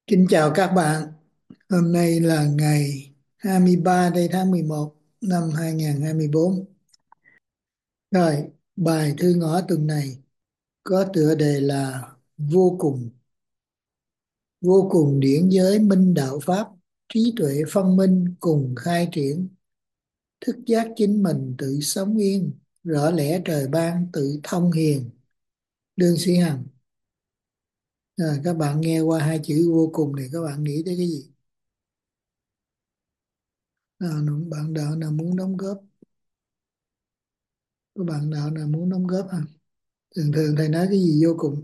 Kính chào các bạn. Hôm nay là ngày 23 đây tháng 11 năm 2024. Rồi, bài thư ngõ tuần này có tựa đề là Vô cùng. Vô cùng điển giới minh đạo pháp, trí tuệ phân minh cùng khai triển, thức giác chính mình tự sống yên, rõ lẽ trời ban tự thông hiền. Đương Sĩ Hằng. Các bạn nghe qua hai chữ vô cùng này các bạn nghĩ tới cái gì? Bạn đạo nào muốn đóng góp? Các bạn đạo nào muốn đóng góp hả? Thường thường thầy nói cái gì vô cùng?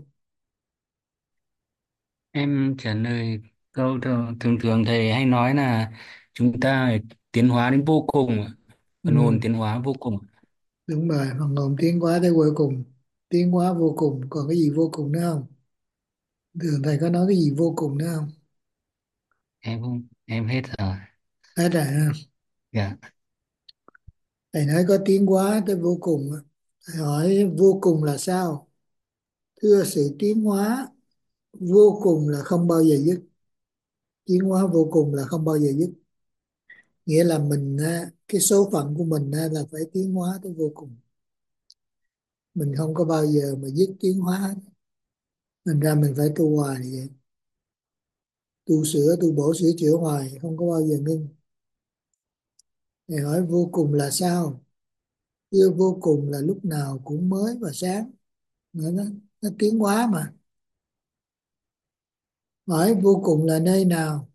Em trả lời câu thường thường thầy hay nói là chúng ta phải tiến hóa đến vô cùng ạ. Phần hồn Ừ, tiến hóa vô cùng. đúng rồi, phần hồn tiến hóa tới cuối cùng, tiến hóa vô cùng, còn cái gì vô cùng nữa không? Thường thầy có nói cái gì vô cùng nữa không? Em không, em hết rồi. Hết rồi ha. Dạ. Thầy nói có tiến hóa tới vô cùng á. Thầy hỏi vô cùng là sao? Thưa, sự tiến hóa vô cùng là không bao giờ dứt. Tiến hóa vô cùng là không bao giờ dứt, nghĩa là mình cái số phận của mình là phải tiến hóa tới vô cùng. Mình không có bao giờ mà dứt tiến hóa hết. Thành ra mình phải tu hoài vậy, tu sửa tu bổ sửa chữa hoài, không có bao giờ ngưng. Thầy hỏi vô cùng là sao? Yêu vô cùng là lúc nào cũng mới và sáng. Nó tiến hóa mà. Hỏi vô cùng là nơi nào?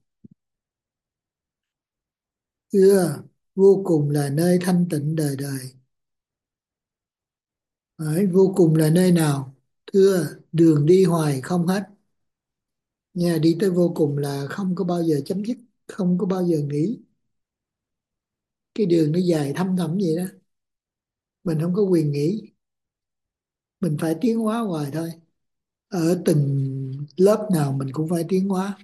Thưa, vô cùng là nơi thanh tịnh đời đời. Hỏi vô cùng là nơi nào? Thưa, đường đi hoài không hết. Nha, đi tới vô cùng là không có bao giờ chấm dứt, không có bao giờ nghỉ. Cái đường nó dài thăm thẳm vậy đó. Mình không có quyền nghỉ, mình phải tiến hóa hoài thôi. Ở từng lớp nào mình cũng phải tiến hóa.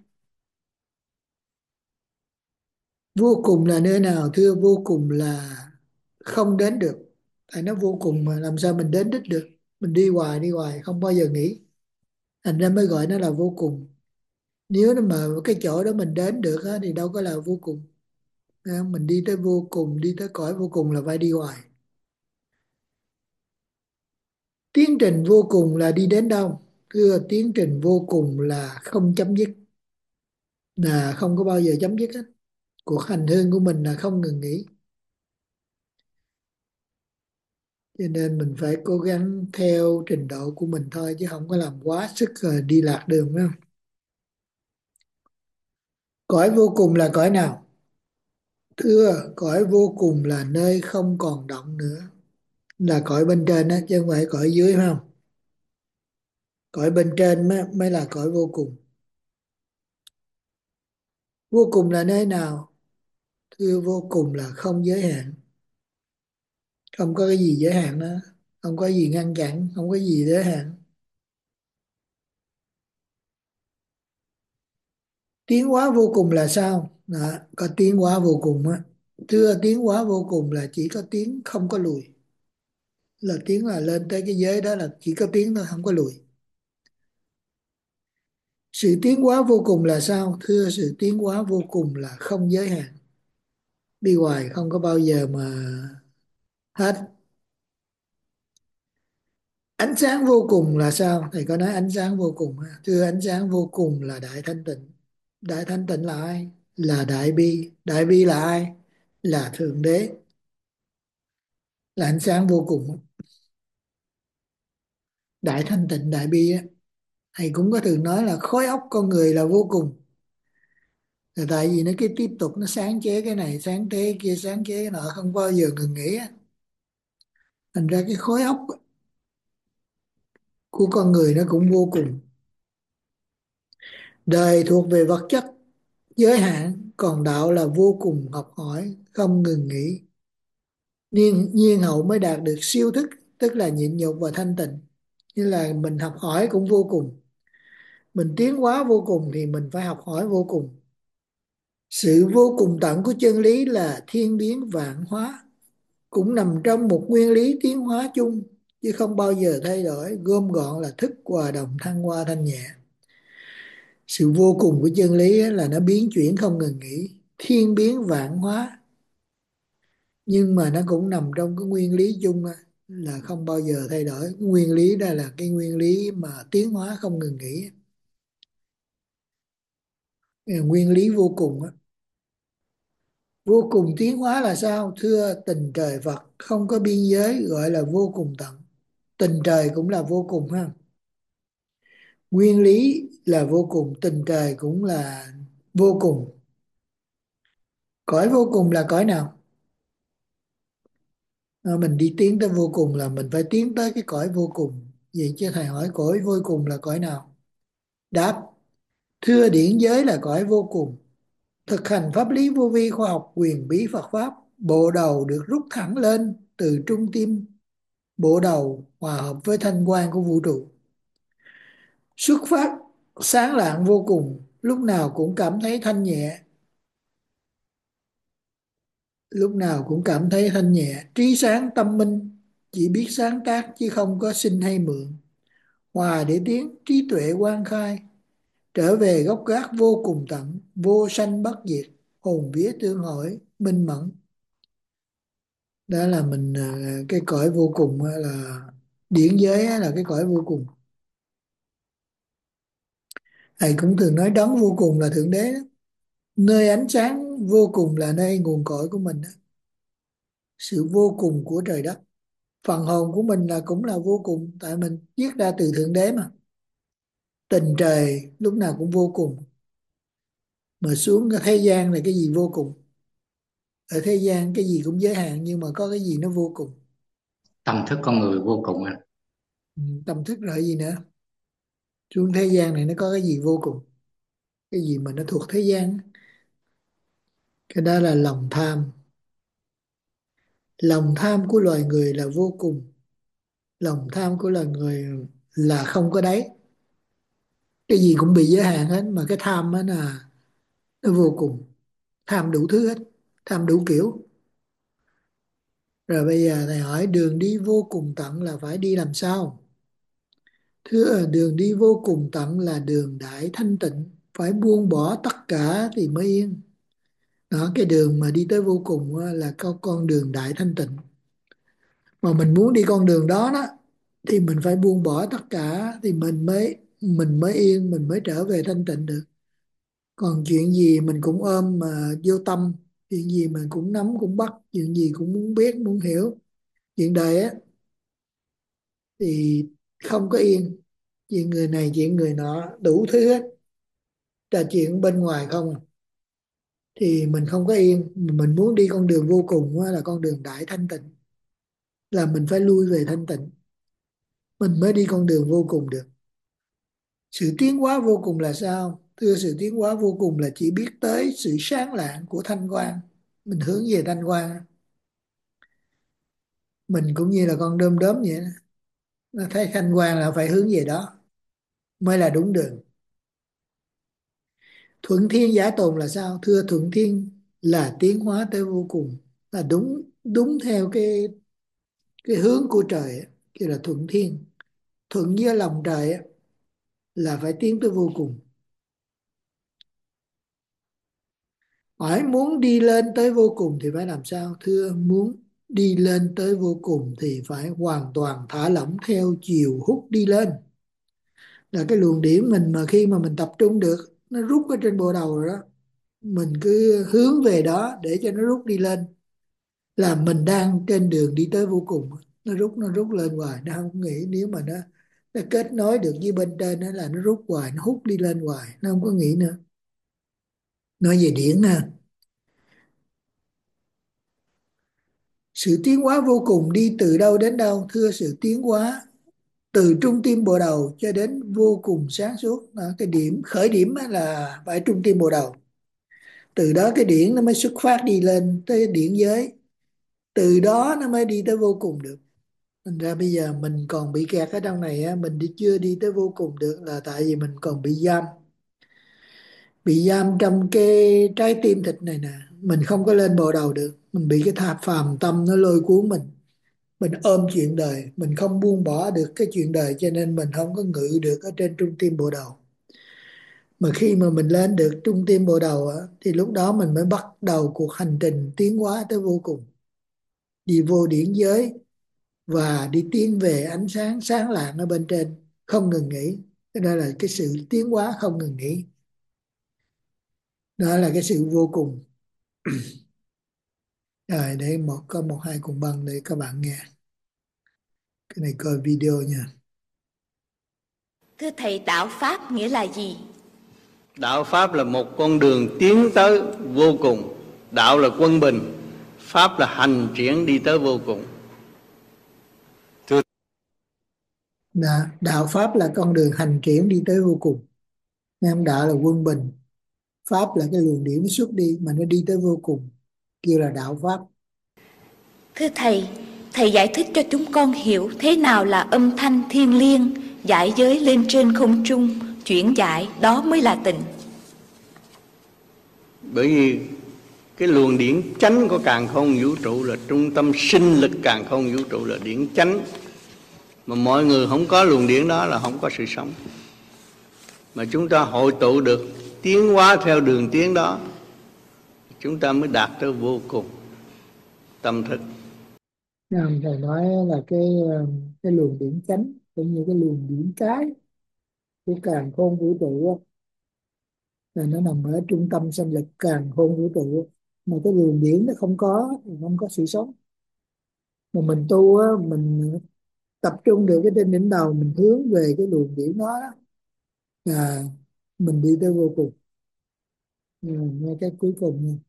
Vô cùng là nơi nào? Thưa, vô cùng là không đến được. Tại nó vô cùng mà làm sao mình đến đích được? Mình đi hoài không bao giờ nghỉ, thành ra mới gọi nó là vô cùng. Nếu mà cái chỗ đó mình đến được á, thì đâu có là vô cùng. Thấy không? Mình đi tới vô cùng, đi tới cõi vô cùng là phải đi hoài. Tiến trình vô cùng là đi đến đâu? Thưa, tiến trình vô cùng là không chấm dứt, là không có bao giờ chấm dứt hết. Cuộc hành hương của mình là không ngừng nghỉ, cho nên mình phải cố gắng theo trình độ của mình thôi, chứ không có làm quá sức rồi đi lạc đường, phải không? Cõi vô cùng là cõi nào? Thưa, cõi vô cùng là nơi không còn động nữa, là cõi bên trên á, chứ không phải cõi dưới, phải không? Cõi bên trên mới là cõi vô cùng. Vô cùng là nơi nào? Thưa, vô cùng là không giới hạn, không có cái gì giới hạn đó, không có gì ngăn chặn, không có gì giới hạn. Tiến hóa vô cùng là sao? Đó, có tiến hóa vô cùng á. Thưa, tiến hóa vô cùng là chỉ có tiến không có lùi, là tiến là lên tới cái giới đó là chỉ có tiến thôi, không có lùi. Sự tiến hóa vô cùng là sao? Thưa, sự tiến hóa vô cùng là không giới hạn, đi hoài không có bao giờ mà hết. Ánh sáng vô cùng là sao? Thầy có nói ánh sáng vô cùng ha. Thưa, ánh sáng vô cùng là đại thanh tịnh. Đại thanh tịnh là ai? Là đại bi. Đại bi là ai? Là thượng đế, là ánh sáng vô cùng. Đại thanh tịnh đại bi á, thầy cũng có thường nói là khối óc con người là vô cùng. Là tại vì nó cứ tiếp tục nó sáng chế cái này, sáng chế cái kia, sáng chế cái nọ, không bao giờ ngừng nghỉ á. Thành ra cái khối óc của con người nó cũng vô cùng. Đời thuộc về vật chất giới hạn, còn đạo là vô cùng học hỏi không ngừng nghỉ. Nhiên hậu mới đạt được siêu thức, tức là nhịn nhục và thanh tịnh. Như là mình học hỏi cũng vô cùng, mình tiến hóa vô cùng thì mình phải học hỏi vô cùng. Sự vô cùng tận của chân lý là thiên biến vạn hóa, cũng nằm trong một nguyên lý tiến hóa chung, chứ không bao giờ thay đổi, gom gọn là thức hòa đồng thăng hoa thanh nhẹ. Sự vô cùng của chân lý á, là nó biến chuyển không ngừng nghỉ, thiên biến vạn hóa, nhưng mà nó cũng nằm trong cái nguyên lý chung á, là không bao giờ thay đổi. Cái nguyên lý đó là cái nguyên lý mà tiến hóa không ngừng nghỉ. Nguyên lý vô cùng á. Vô cùng tiến hóa là sao? Thưa, tình trời Phật không có biên giới, gọi là vô cùng tận. Tình trời cũng là vô cùng ha. Nguyên lý là vô cùng, tình trời cũng là vô cùng. Cõi vô cùng là cõi nào? Mình đi tiến tới vô cùng là mình phải tiến tới cái cõi vô cùng. Vậy chứ thầy hỏi cõi vô cùng là cõi nào? Đáp: thưa, điển giới là cõi vô cùng. Thực hành pháp lý vô vi, khoa học quyền bí Phật Pháp, bộ đầu được rút thẳng lên từ trung tim bộ đầu, hòa hợp với thanh quan của vũ trụ. Xuất phát sáng lạng vô cùng, lúc nào cũng cảm thấy thanh nhẹ, lúc nào cũng cảm thấy thanh nhẹ, trí sáng tâm minh, chỉ biết sáng tác chứ không có xin hay mượn. Hòa để tiến, trí tuệ quang khai, trở về gốc gác vô cùng tận, vô sanh bất diệt, hồn vía tương hội, minh mẫn. Đó là mình cái cõi vô cùng á, là điển giới á, là cái cõi vô cùng. Thầy cũng thường nói đấng vô cùng là thượng đế đó. Nơi ánh sáng vô cùng là nơi nguồn cội của mình đó. Sự vô cùng của trời đất, phần hồn của mình là cũng là vô cùng, tại mình viết ra từ thượng đế mà. Tình trời lúc nào cũng vô cùng, mà xuống cái thế gian là cái gì vô cùng? Ở thế gian cái gì cũng giới hạn, nhưng mà có cái gì nó vô cùng? Tâm thức con người vô cùng anh. Tâm thức rồi gì nữa? Xuống thế gian này nó có cái gì vô cùng? Cái gì mà nó thuộc thế gian? Cái đó là lòng tham. Lòng tham của loài người là vô cùng. Lòng tham của loài người là không có đáy. Cái gì cũng bị giới hạn hết, mà cái tham á là nó vô cùng. Tham đủ thứ hết, tham đủ kiểu. Rồi bây giờ thầy hỏi đường đi vô cùng tận là phải đi làm sao? Thưa, đường đi vô cùng tận là đường đại thanh tịnh, phải buông bỏ tất cả thì mới yên. Đó, cái đường mà đi tới vô cùng á, là có con đường đại thanh tịnh. Mà mình muốn đi con đường đó đó thì mình phải buông bỏ tất cả thì mình mới yên, mình mới trở về thanh tịnh được. Còn chuyện gì mình cũng ôm mà vô tâm, chuyện gì mình cũng nắm cũng bắt, chuyện gì cũng muốn biết muốn hiểu, chuyện đời á thì không có yên. Chuyện người này chuyện người nọ đủ thứ hết, trò chuyện bên ngoài không à. Thì mình không có yên. Mình muốn đi con đường vô cùng á, là con đường đại thanh tịnh, là mình phải lui về thanh tịnh, mình mới đi con đường vô cùng được. Sự tiến hóa vô cùng là sao? Thưa, sự tiến hóa vô cùng là chỉ biết tới sự sáng lạng của thanh quan. Mình hướng về thanh quan. Mình cũng như là con đom đóm vậy đó. Nó thấy thanh quan là phải hướng về đó mới là đúng đường. Thuận thiên giả tồn là sao? Thưa, thuận thiên là tiến hóa tới vô cùng, là đúng đúng theo cái hướng của trời ấy. Kia là thuận thiên. Thuận với lòng trời ấy, là phải tiến tới vô cùng. Hỏi muốn đi lên tới vô cùng thì phải làm sao? Thưa, muốn đi lên tới vô cùng thì phải hoàn toàn thả lỏng theo chiều hút đi lên. Là cái luồng điển mình mà khi mà mình tập trung được, nó rút ở trên bộ đầu rồi đó. Mình cứ hướng về đó để cho nó rút đi lên. Là mình đang trên đường đi tới vô cùng. Nó rút lên hoài, nó không nghĩ. Nếu mà nó kết nối được với bên trên đó là nó rút hoài, nó hút đi lên hoài, nó không có nghĩ nữa. Nói về điển ha. Sự tiến hóa vô cùng đi từ đâu đến đâu? Thưa, sự tiến hóa từ trung tim bộ đầu cho đến vô cùng sáng suốt. Đó, cái điểm khởi điểm á là phải trung tim bộ đầu. Từ đó cái điển nó mới xuất phát đi lên tới điển giới. Từ đó nó mới đi tới vô cùng được. Thành ra bây giờ mình còn bị kẹt ở trong này á, mình chưa đi tới vô cùng được là tại vì mình còn bị giam. Bị giam trong cái trái tim thịt này nè. Mình không có lên bộ đầu được. Mình bị cái thạp phàm tâm nó lôi cuốn mình. Mình ôm chuyện đời, mình không buông bỏ được cái chuyện đời, cho nên mình không có ngự được ở trên trung tim bộ đầu. Mà khi mà mình lên được trung tim bộ đầu á, thì lúc đó mình mới bắt đầu cuộc hành trình tiến hóa tới vô cùng, đi vô điển giới và đi tiến về ánh sáng sáng lạng ở bên trên, không ngừng nghỉ. Cái đó là cái sự tiến hóa không ngừng nghỉ, đó là cái sự vô cùng. Rồi để có một hai cùng băng để các bạn nghe. Cái này coi video nha. Thưa thầy, đạo Pháp nghĩa là gì? Đạo Pháp là một con đường tiến tới vô cùng. Đạo là quân bình, Pháp là hành triển đi tới vô cùng. Đạo Pháp là con đường hành triển đi tới vô cùng. Nam đạo là quân bình, Pháp là cái luồng điển xuất đi mà nó đi tới vô cùng, kêu là đạo Pháp. Thưa thầy, thầy giải thích cho chúng con hiểu thế nào là âm thanh thiêng liêng, giải giới lên trên không trung, chuyển giải, đó mới là tịnh. Bởi vì cái luồng điển chánh của càn khôn vũ trụ là trung tâm sinh lực càn khôn vũ trụ, là điển chánh. Mà mọi người không có luồng điển đó là không có sự sống. Mà chúng ta hội tụ được, tiến hóa theo đường tiến đó, chúng ta mới đạt tới vô cùng tâm thức. Thầy nói là cái luồng điển chánh cũng như cái luồng điển cái của càn khôn vũ trụ á, là nó nằm ở trung tâm sinh lực càn khôn vũ trụ á. Mà cái luồng điển nó không có thì không có sự sống. Mà mình tu á, mình tập trung được cái trên đỉnh đầu, mình hướng về cái luồng điển đó, là mình đi tới vô cùng. Nghe cái cuối cùng nha.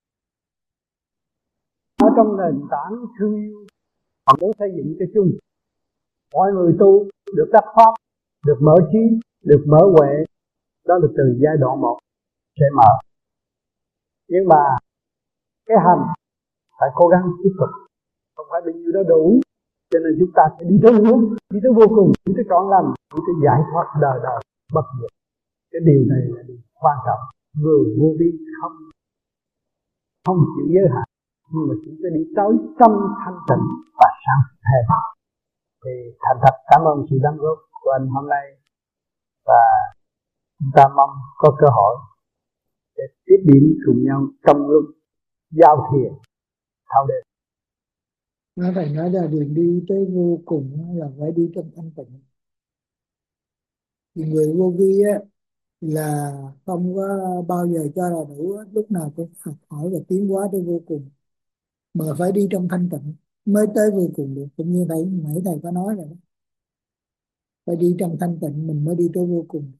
Ở trong nền tảng thương yêu, họ muốn xây dựng cho chung. Mọi người tu được đắc pháp, được mở trí, được mở huệ, đó là từ giai đoạn 1 sẽ mở. Nhưng mà cái hành phải cố gắng tiếp tục, không phải bao nhiêu đó đủ. Cho nên chúng ta sẽ đi tới hướng, đi tới vô cùng, đi tới trọn lành, đi tới giải thoát đời đời bất diệt. Cái điều này là điều quan trọng. Người vô vi không chịu giới hạn, nhưng mà chúng ta đi tới tâm thanh tịnh và sáng thề. Thì thành thật cảm ơn sự đóng góp của anh hôm nay, và chúng ta mong có cơ hội để tiếp điểm cùng nhau trong lúc giao thiền thao đêm. Nó phải nói là đường đi tới vô cùng là phải đi trong thanh tịnh. Thì người vô vi á là không có bao giờ cho là đủ, lúc nào cũng học hỏi và tiến hóa tới vô cùng, mà phải đi trong thanh tịnh mới tới vô cùng được. Cũng như thầy nãy thầy có nói rồi đó, phải đi trong thanh tịnh mình mới đi tới vô cùng.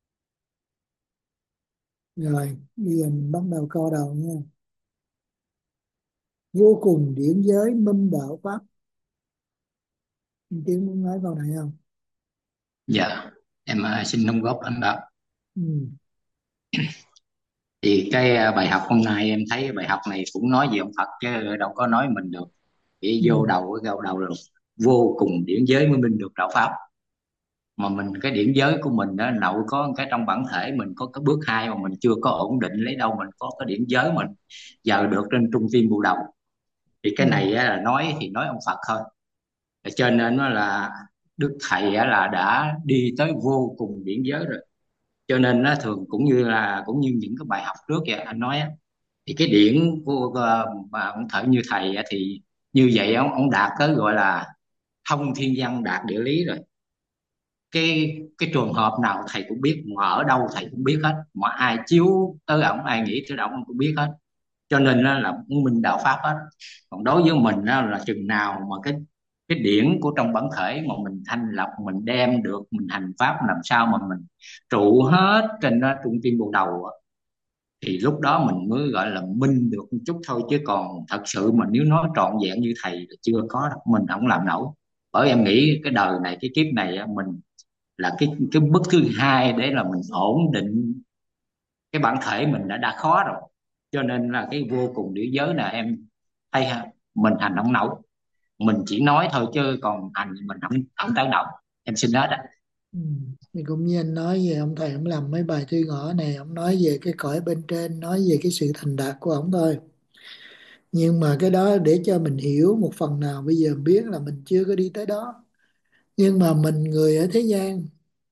Rồi bây giờ mình bắt đầu câu đầu nha. Vô cùng điển giới minh đạo pháp. Anh Tiến muốn nói câu này không? Dạ, em xin đóng góp anh đó. Ừ. Thì cái bài học hôm nay em thấy bài học này cũng nói về ông Phật chứ đâu có nói mình được. Chỉ Ừ. vô đầu cái đầu rồi vô cùng điển giới mới minh được đạo pháp. Mà mình cái điển giới của mình đó nội có cái trong bản thể mình có cái bước hai mà mình chưa có ổn định lấy đâu mình có cái điển giới mình giờ được trên trung tim bộ đầu. Thì Ừ. cái này á, là nói thì nói ông Phật thôi. Cho nên nó là Đức Thầy á, là đã đi tới vô cùng điển giới rồi. Cho nên nó thường cũng như những cái bài học trước vậy anh nói á, thì cái điển của mà ông thở như thầy á, thì như vậy ông đạt tới gọi là thông thiên văn đạt địa lý rồi. Cái trường hợp nào thầy cũng biết, mà ở đâu thầy cũng biết hết, mà ai chiếu tới ổng ai nghĩ tới ổng cũng biết hết. Cho nên là mình đạo pháp hết. Còn đối với mình á, là chừng nào mà cái điển của trong bản thể mà mình thanh lọc mình đem được mình hành pháp làm sao mà mình trụ hết trên đó trung tim bộ đầu á, thì lúc đó mình mới gọi là minh được một chút thôi. Chứ còn thật sự mà nếu nói trọn vẹn như thầy là chưa có đâu, mình không làm nổi. Bởi em nghĩ cái đời này cái kiếp này á, mình là cái bước thứ hai để là mình ổn định cái bản thể mình đã khó rồi. Cho nên là cái vô cùng điển giới là em hay ha, mình hành không nổi, mình chỉ nói thôi chứ còn hành thì mình không không tới nổi. Em xin hết á. Ừ. Thì cũng như anh nói về ông thầy, ông làm mấy bài thư ngõ này, ông nói về cái cõi bên trên, nói về cái sự thành đạt của ông thôi. Nhưng mà cái đó để cho mình hiểu một phần nào, bây giờ biết là mình chưa có đi tới đó. Nhưng mà mình người ở thế gian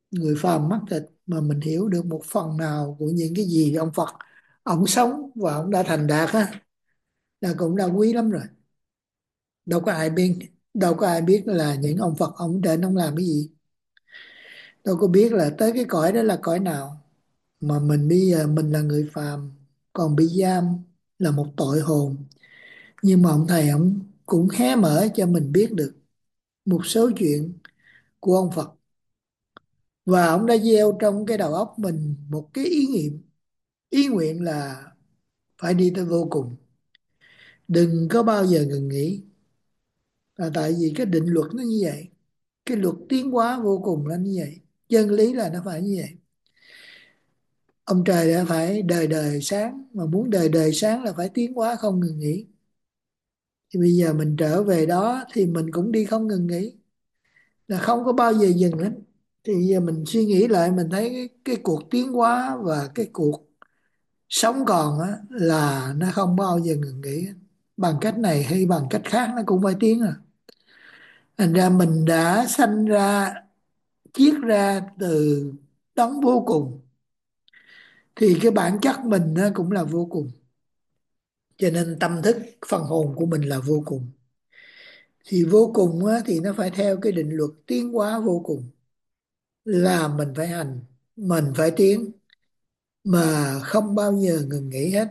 người phàm mắt thịt mà mình hiểu được một phần nào của những cái gì ông Phật ông sống và ông đã thành đạt á, là cũng đã quý lắm rồi. Đâu có ai biết là những ông Phật ông đến ông làm cái gì, đâu có biết là tới cái cõi đó là cõi nào. Mà mình bây giờ mình là người phàm, còn bị giam là một tội hồn. Nhưng mà ông thầy ông cũng hé mở cho mình biết được một số chuyện của ông Phật, và ông đã gieo trong cái đầu óc mình một cái ý nguyện là phải đi tới vô cùng, đừng có bao giờ ngừng nghỉ. Là tại vì cái định luật nó như vậy, cái luật tiến hóa vô cùng là như vậy, chân lý là nó phải như vậy. Ông trời đã phải đời đời sáng, mà muốn đời đời sáng là phải tiến hóa không ngừng nghỉ. Thì bây giờ mình trở về đó thì mình cũng đi không ngừng nghỉ, là không có bao giờ dừng hết. Thì giờ mình suy nghĩ lại mình thấy cái cuộc tiến hóa và cái cuộc sống còn á là nó không bao giờ ngừng nghỉ hết. Bằng cách này hay bằng cách khác nó cũng phải tiến à. Thành ra mình đã sanh ra, chiết ra từ đấng vô cùng, thì cái bản chất mình nó cũng là vô cùng. Cho nên tâm thức phần hồn của mình là vô cùng. Thì vô cùng á, thì nó phải theo cái định luật tiến hóa vô cùng, là mình phải hành, mình phải tiến, mà không bao giờ ngừng nghỉ hết.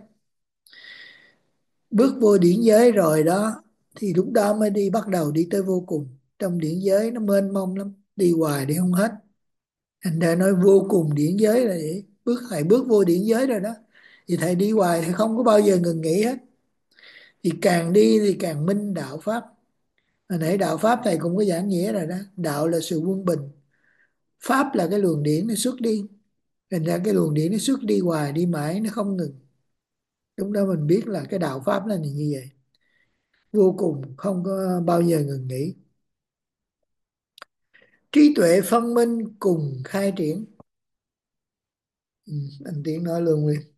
Bước vô điển giới rồi đó, thì lúc đó mới bắt đầu đi tới vô cùng. Trong điển giới nó mênh mông lắm, đi hoài đi không hết. Thành ra nói vô cùng điển giới là vậy. Thầy bước vô điển giới rồi đó, thì thầy đi hoài, thầy không có bao giờ ngừng nghỉ hết. Thì càng đi thì càng minh đạo pháp. Hồi nãy đạo pháp thầy cũng có giảng nghĩa rồi đó. Đạo là sự quân bình, pháp là cái luồng điển nó xuất đi. Thành ra cái luồng điển nó xuất đi hoài, đi mãi, nó không ngừng. Lúc đó mình biết là cái đạo pháp là như vậy, vô cùng, không có bao giờ ngừng nghỉ. Trí tuệ phân minh cùng khai triển. Ừ, anh Tiến nói luôn đi.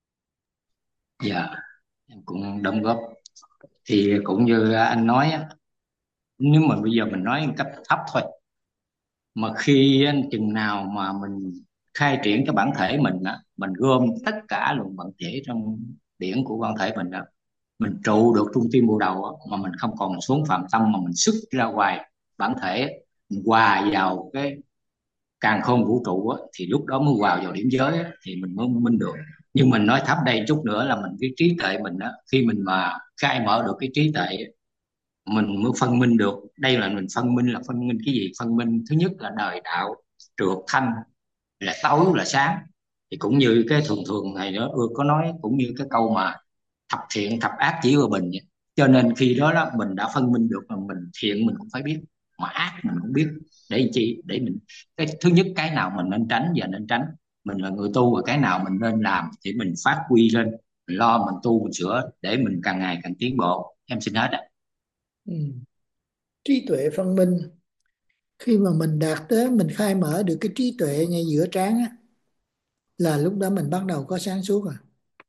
Dạ, em cũng đóng góp. Thì cũng như anh nói á, nếu mà bây giờ mình nói một cách thấp thôi, mà khi chừng nào mà mình khai triển cái bản thể mình á, mình gom tất cả luồng bản thể trong điển của bản thể mình á, mình trụ được trung tim bộ đầu á, mà mình không còn xuống phạm tâm, mà mình xuất ra ngoài bản thể, mình hòa vào cái càn khôn vũ trụ á, thì lúc đó mới hòa vào điểm giới á, thì mình mới minh được. Nhưng mình nói thấp đây chút nữa là mình cái trí tuệ mình á, khi mình mà khai mở được cái trí tuệ á, mình mới phân minh được. Đây là mình phân minh, là phân minh cái gì? Phân minh thứ nhất là đời đạo, trượt thanh, là tối là sáng. Thì cũng như cái thường thường thầy đó có nói, cũng như cái câu mà thập thiện thập ác chỉ vào bình vậy. Cho nên khi đó đó mình đã phân minh được là mình thiện mình cũng phải biết, mà ác mình cũng biết. Để làm chi? Để mình, cái thứ nhất cái nào mình nên tránh và nên tránh. Mình là người tu, và cái nào mình nên làm thì mình phát huy lên, mình lo mình tu mình sửa để mình càng ngày càng tiến bộ. Em xin hết ạ. Ừ. Trí tuệ phân minh, khi mà mình đạt tới mình khai mở được cái trí tuệ ngay giữa trán á, là lúc đó mình bắt đầu có sáng suốt rồi.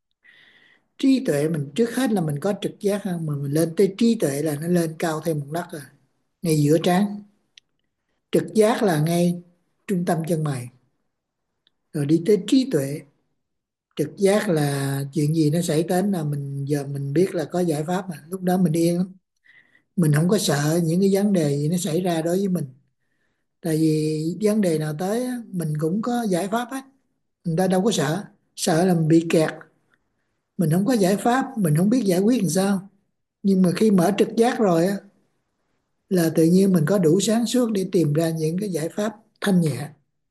Trí tuệ mình trước hết là mình có trực giác ha, mà mình lên tới trí tuệ là nó lên cao thêm một nấc rồi, ngay giữa trán. Trực giác là ngay trung tâm chân mày, rồi đi tới trí tuệ. Trực giác là chuyện gì nó xảy đến là mình giờ mình biết là có giải pháp, mà lúc đó mình yên lắm. Mình không có sợ những cái vấn đề gì nó xảy ra đối với mình, tại vì vấn đề nào tới á, mình cũng có giải pháp hết. Người ta đâu có sợ, sợ là mình bị kẹt, mình không có giải pháp, mình không biết giải quyết làm sao. Nhưng mà khi mở trực giác rồi á, là tự nhiên mình có đủ sáng suốt để tìm ra những cái giải pháp thanh nhẹ.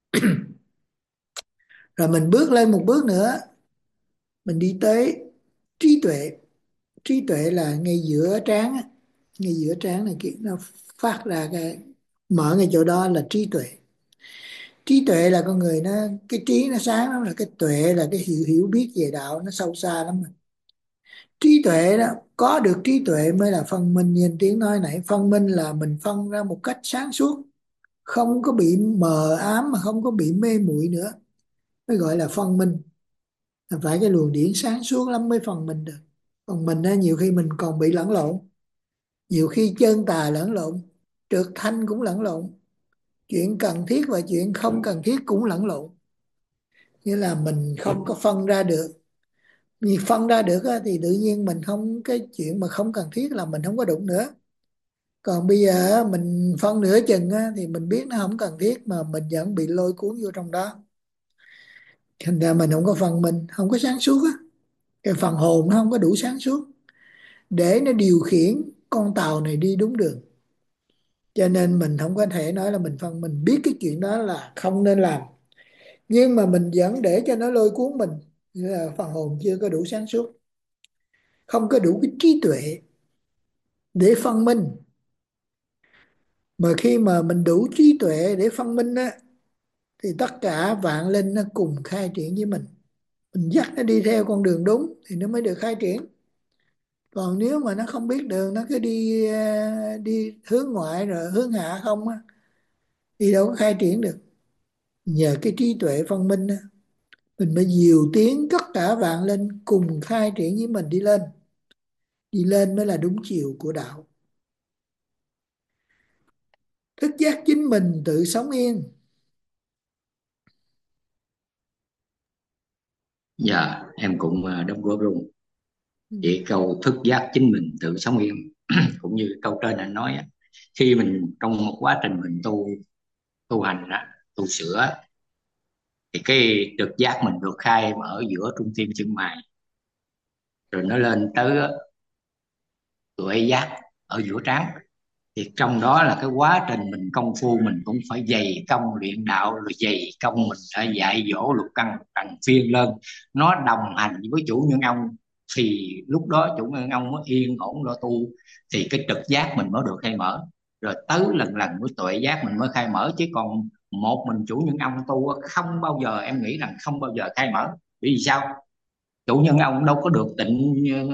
Rồi mình bước lên một bước nữa, mình đi tới trí tuệ. Trí tuệ là ngay giữa trán á, ngay giữa trán này kia nó phát ra cái, mở ngay chỗ đó là trí tuệ. Trí tuệ là con người nó, cái trí nó sáng lắm, là cái tuệ là cái hiểu biết về đạo nó sâu xa lắm. Trí tuệ đó, có được trí tuệ mới là phân minh. Như anh Tiến nói nãy, phân minh là mình phân ra một cách sáng suốt, không có bị mờ ám, mà không có bị mê muội nữa, mới gọi là phân minh. Là phải cái luồng điển sáng suốt lắm mới phân minh được. Còn mình á, nhiều khi mình còn bị lẫn lộn, nhiều khi chân tà lẫn lộn, trượt thanh cũng lẫn lộn. Chuyện cần thiết và chuyện không cần thiết cũng lẫn lộn, nghĩa là mình không có phân ra được. Vì phân ra được á, thì tự nhiên mình không, cái chuyện mà không cần thiết là mình không có đụng nữa. Còn bây giờ á, mình phân nửa chừng á, thì mình biết nó không cần thiết mà mình vẫn bị lôi cuốn vô trong đó. Thành ra mình không có phần, mình không có sáng suốt á, cái phần hồn nó không có đủ sáng suốt để nó điều khiển con tàu này đi đúng đường. Cho nên mình không có thể nói là mình phân, mình biết cái chuyện đó là không nên làm, nhưng mà mình vẫn để cho nó lôi cuốn mình. Nghĩa là phần hồn chưa có đủ sáng suốt, không có đủ cái trí tuệ để phân minh. Mà khi mà mình đủ trí tuệ để phân minh á, thì tất cả vạn linh nó cùng khai triển với mình dắt nó đi theo con đường đúng thì nó mới được khai triển. Còn nếu mà nó không biết đường, nó cứ đi hướng ngoại rồi hướng hạ không á, thì đâu có khai triển được. Nhờ cái trí tuệ phân minh á, mình mới dìu tiến tất cả vạn linh cùng khai triển với mình đi lên. Đi lên mới là đúng chiều của đạo. Thức giác chính mình tự sống yên. Dạ em cũng đóng góp luôn. Chỉ câu thức giác chính mình tự sống yên cũng như câu trên anh nói á, khi mình trong một quá trình mình tu hành á, tu sửa á, thì cái trực giác mình được khai mở giữa trung tim chân mày, rồi nó lên tới tuệ giác ở giữa trán. Thì trong đó là cái quá trình mình công phu mình cũng phải dày công luyện đạo, rồi dày công mình đã dạy dỗ lục căn lục trần phiên lên, nó đồng hành với chủ nhân ông, thì lúc đó chủ nhân ông mới yên ổn lo tu. Thì cái trực giác mình mới được khai mở, rồi tới lần lần với tuệ giác mình mới khai mở. Chứ còn một mình chủ nhân ông tu không bao giờ, em nghĩ rằng không bao giờ khai mở. Vì sao? Chủ nhân ông đâu có được tịnh,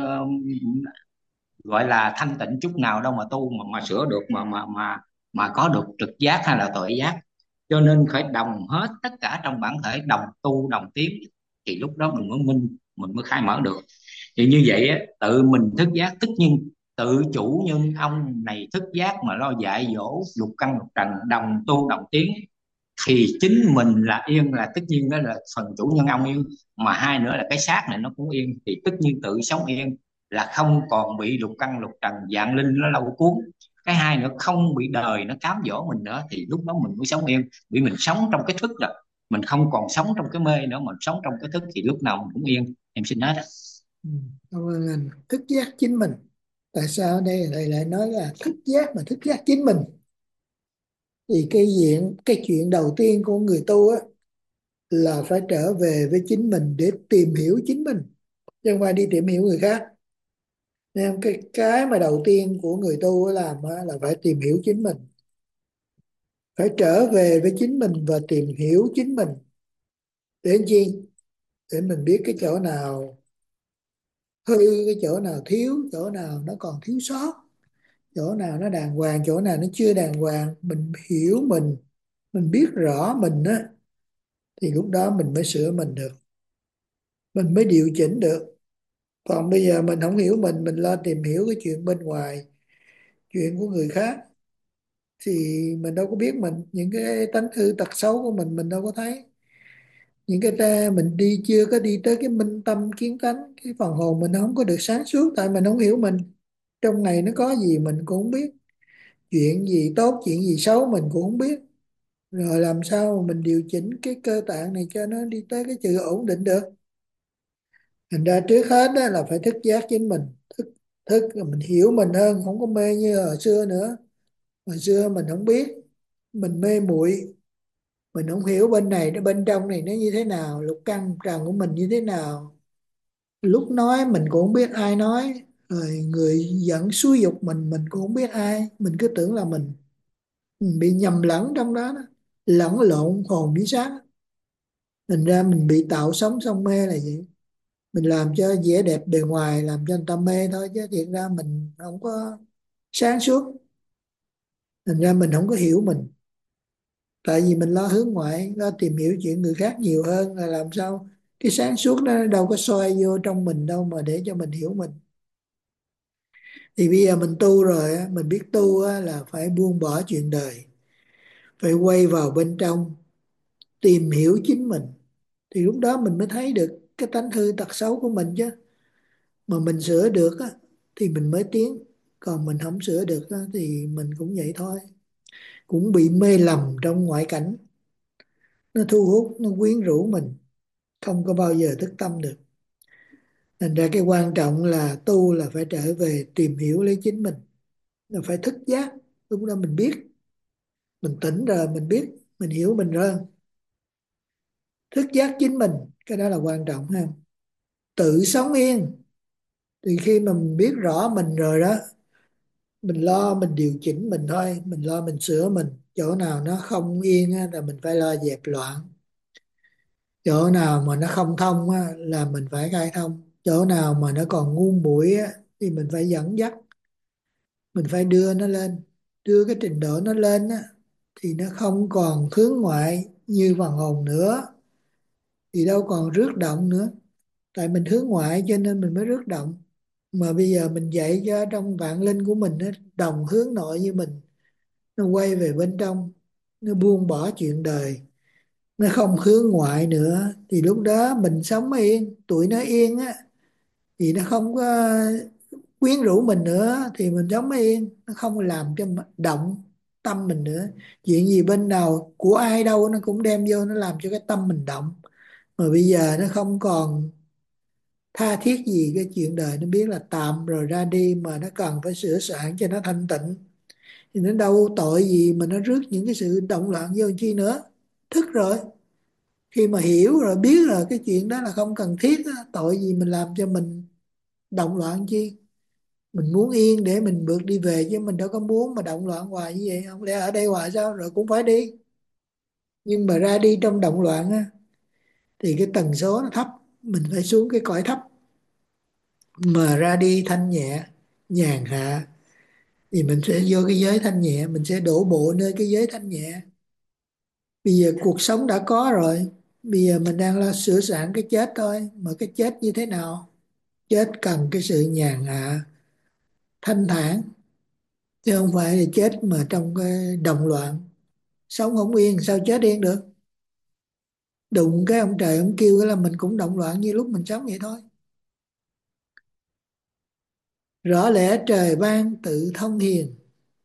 gọi là thanh tịnh chút nào đâu mà tu mà sửa được, mà có được trực giác hay là tuệ giác. Cho nên phải đồng hết tất cả trong bản thể, đồng tu đồng tiến, thì lúc đó mình mới minh, mình mới khai mở được. Thì như vậy á, tự mình thức giác, tất nhiên tự chủ nhân ông này thức giác mà lo dạy dỗ lục căn lục trần, đồng tu đồng tiến, thì chính mình là yên, là tất nhiên đó là phần chủ nhân ông yên. Mà hai nữa là cái xác này nó cũng yên, thì tất nhiên tự sống yên, là không còn bị lục căn lục trần dạng linh nó lâu cuốn. Cái hai nữa, không bị đời nó cám dỗ mình nữa, thì lúc đó mình mới sống yên. Vì mình sống trong cái thức rồi, mình không còn sống trong cái mê nữa, mình sống trong cái thức thì lúc nào mình cũng yên. Em xin hết á. Ừ, cảm ơn anh. Thức giác chính mình. Tại sao ở đây thầy lại nói là thức giác mà thức giác chính mình? Thì cái chuyện đầu tiên của người tu á là phải trở về với chính mình để tìm hiểu chính mình, chứ không phải đi tìm hiểu người khác. Nên cái mà đầu tiên của người tu làm á, là phải tìm hiểu chính mình, phải trở về với chính mình và tìm hiểu chính mình. Để làm chi? Để mình biết cái chỗ nào hư, cái chỗ nào thiếu, chỗ nào nó còn thiếu sót, chỗ nào nó đàng hoàng, chỗ nào nó chưa đàng hoàng. Mình hiểu mình biết rõ mình á, thì lúc đó mình mới sửa mình được, mình mới điều chỉnh được. Còn bây giờ mình không hiểu mình lo tìm hiểu cái chuyện bên ngoài, chuyện của người khác, thì mình đâu có biết mình, những cái tánh hư tật xấu của mình đâu có thấy. Những cái mình chưa có đi tới cái minh tâm kiến tánh, cái phần hồn mình không có được sáng suốt, tại mình không hiểu mình. Trong này nó có gì mình cũng không biết, chuyện gì tốt chuyện gì xấu mình cũng không biết, rồi làm sao mà mình điều chỉnh cái cơ tạng này cho nó đi tới cái sự ổn định được. Thành ra trước hết đó là phải thức giác chính mình, thức thức là mình hiểu mình hơn, không có mê như hồi xưa nữa. Hồi xưa mình không biết, mình mê muội, mình không hiểu bên này nó bên trong này nó như thế nào, lục căn trần của mình như thế nào. Lúc nói mình cũng không biết ai nói, rồi người dẫn xúi dục mình cũng không biết ai, mình cứ tưởng là mình bị nhầm lẫn trong đó, đó. Lẫn lộn hồn với xác. Thành ra mình bị tạo sống xong mê là vậy. Mình làm cho vẻ đẹp bề ngoài, làm cho người ta mê thôi, chứ thiệt ra mình không có sáng suốt. Thành ra mình không có hiểu mình, tại vì mình lo hướng ngoại, lo tìm hiểu chuyện người khác nhiều hơn, là làm sao cái sáng suốt nó đâu có soi vô trong mình đâu mà để cho mình hiểu mình. Thì bây giờ mình tu rồi á, mình biết tu á, là phải buông bỏ chuyện đời, phải quay vào bên trong tìm hiểu chính mình, thì lúc đó mình mới thấy được cái tánh hư tật xấu của mình chứ. Mà mình sửa được á, thì mình mới tiến, còn mình không sửa được á, thì mình cũng vậy thôi, cũng bị mê lầm trong ngoại cảnh, nó thu hút, nó quyến rũ mình, không có bao giờ thức tâm được. Thành ra cái quan trọng là tu là phải trở về tìm hiểu lấy chính mình, là phải thức giác. Lúc đó mình biết, mình tỉnh rồi, mình biết, mình hiểu mình rồi, thức giác chính mình, cái đó là quan trọng ha. Tự sống yên, thì khi mà mình biết rõ mình rồi đó, mình lo mình điều chỉnh mình thôi, mình lo mình sửa mình. Chỗ nào nó không yên á, là mình phải lo dẹp loạn. Chỗ nào mà nó không thông á, là mình phải khai thông. Chỗ nào mà nó còn ngu muội á, thì mình phải dẫn dắt, mình phải đưa nó lên, đưa cái trình độ nó lên á, thì nó không còn hướng ngoại như phần hồn nữa, thì đâu còn rước động nữa. Tại mình hướng ngoại cho nên mình mới rước động. Mà bây giờ mình dạy cho trong vạn linh của mình nó đồng hướng nội như mình, nó quay về bên trong, nó buông bỏ chuyện đời, nó không hướng ngoại nữa, thì lúc đó mình sống yên, tụi nó yên á, thì nó không có quyến rũ mình nữa, thì mình sống yên, nó không làm cho động tâm mình nữa. Chuyện gì bên nào của ai đâu nó cũng đem vô nó làm cho cái tâm mình động. Mà bây giờ nó không còn tha thiết gì cái chuyện đời, nó biết là tạm rồi ra đi, mà nó cần phải sửa soạn cho nó thanh tịnh, thì nó đâu tội gì mà nó rước những cái sự động loạn vô chi nữa. Thức rồi, khi mà hiểu rồi, biết rồi cái chuyện đó là không cần thiết á, tội gì mình làm cho mình động loạn chi. Mình muốn yên để mình bước đi về, chứ mình đâu có muốn mà động loạn hoài như vậy. Không lẽ ở đây hoài sao, rồi cũng phải đi. Nhưng mà ra đi trong động loạn á, thì cái tần số nó thấp, mình phải xuống cái cõi thấp. Mà ra đi thanh nhẹ, nhàn hạ, thì mình sẽ vô cái giới thanh nhẹ, mình sẽ đổ bộ nơi cái giới thanh nhẹ. Bây giờ cuộc sống đã có rồi, bây giờ mình đang lo sửa soạn cái chết thôi. Mà cái chết như thế nào? Chết cần cái sự nhàn hạ, thanh thản, chứ không phải là chết mà trong cái động loạn. Sống không yên sao chết yên được. Đụng cái ông trời ông kêu, cái là mình cũng động loạn như lúc mình sống vậy thôi. Rõ lẽ trời ban tự thông hiền.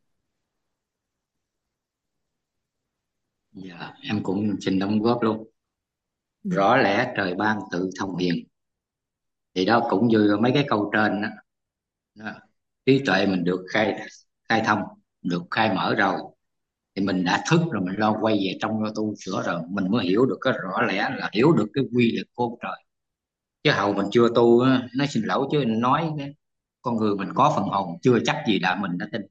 Dạ, em cũng xin đóng góp luôn. Ừ. Rõ lẽ trời ban tự thông hiền, thì đó cũng như mấy cái câu trên đó. Đó. Trí tuệ mình được khai thông, được khai mở rồi, thì mình đã thức rồi, mình lo quay về trong lo tu sửa rồi, mình mới hiểu được cái rõ lẽ, là hiểu được cái quy lực của ông trời. Chứ hầu mình chưa tu á, nói xin lỗi chứ nói cái con người mình có phần hồn chưa chắc gì đã mình đã tin.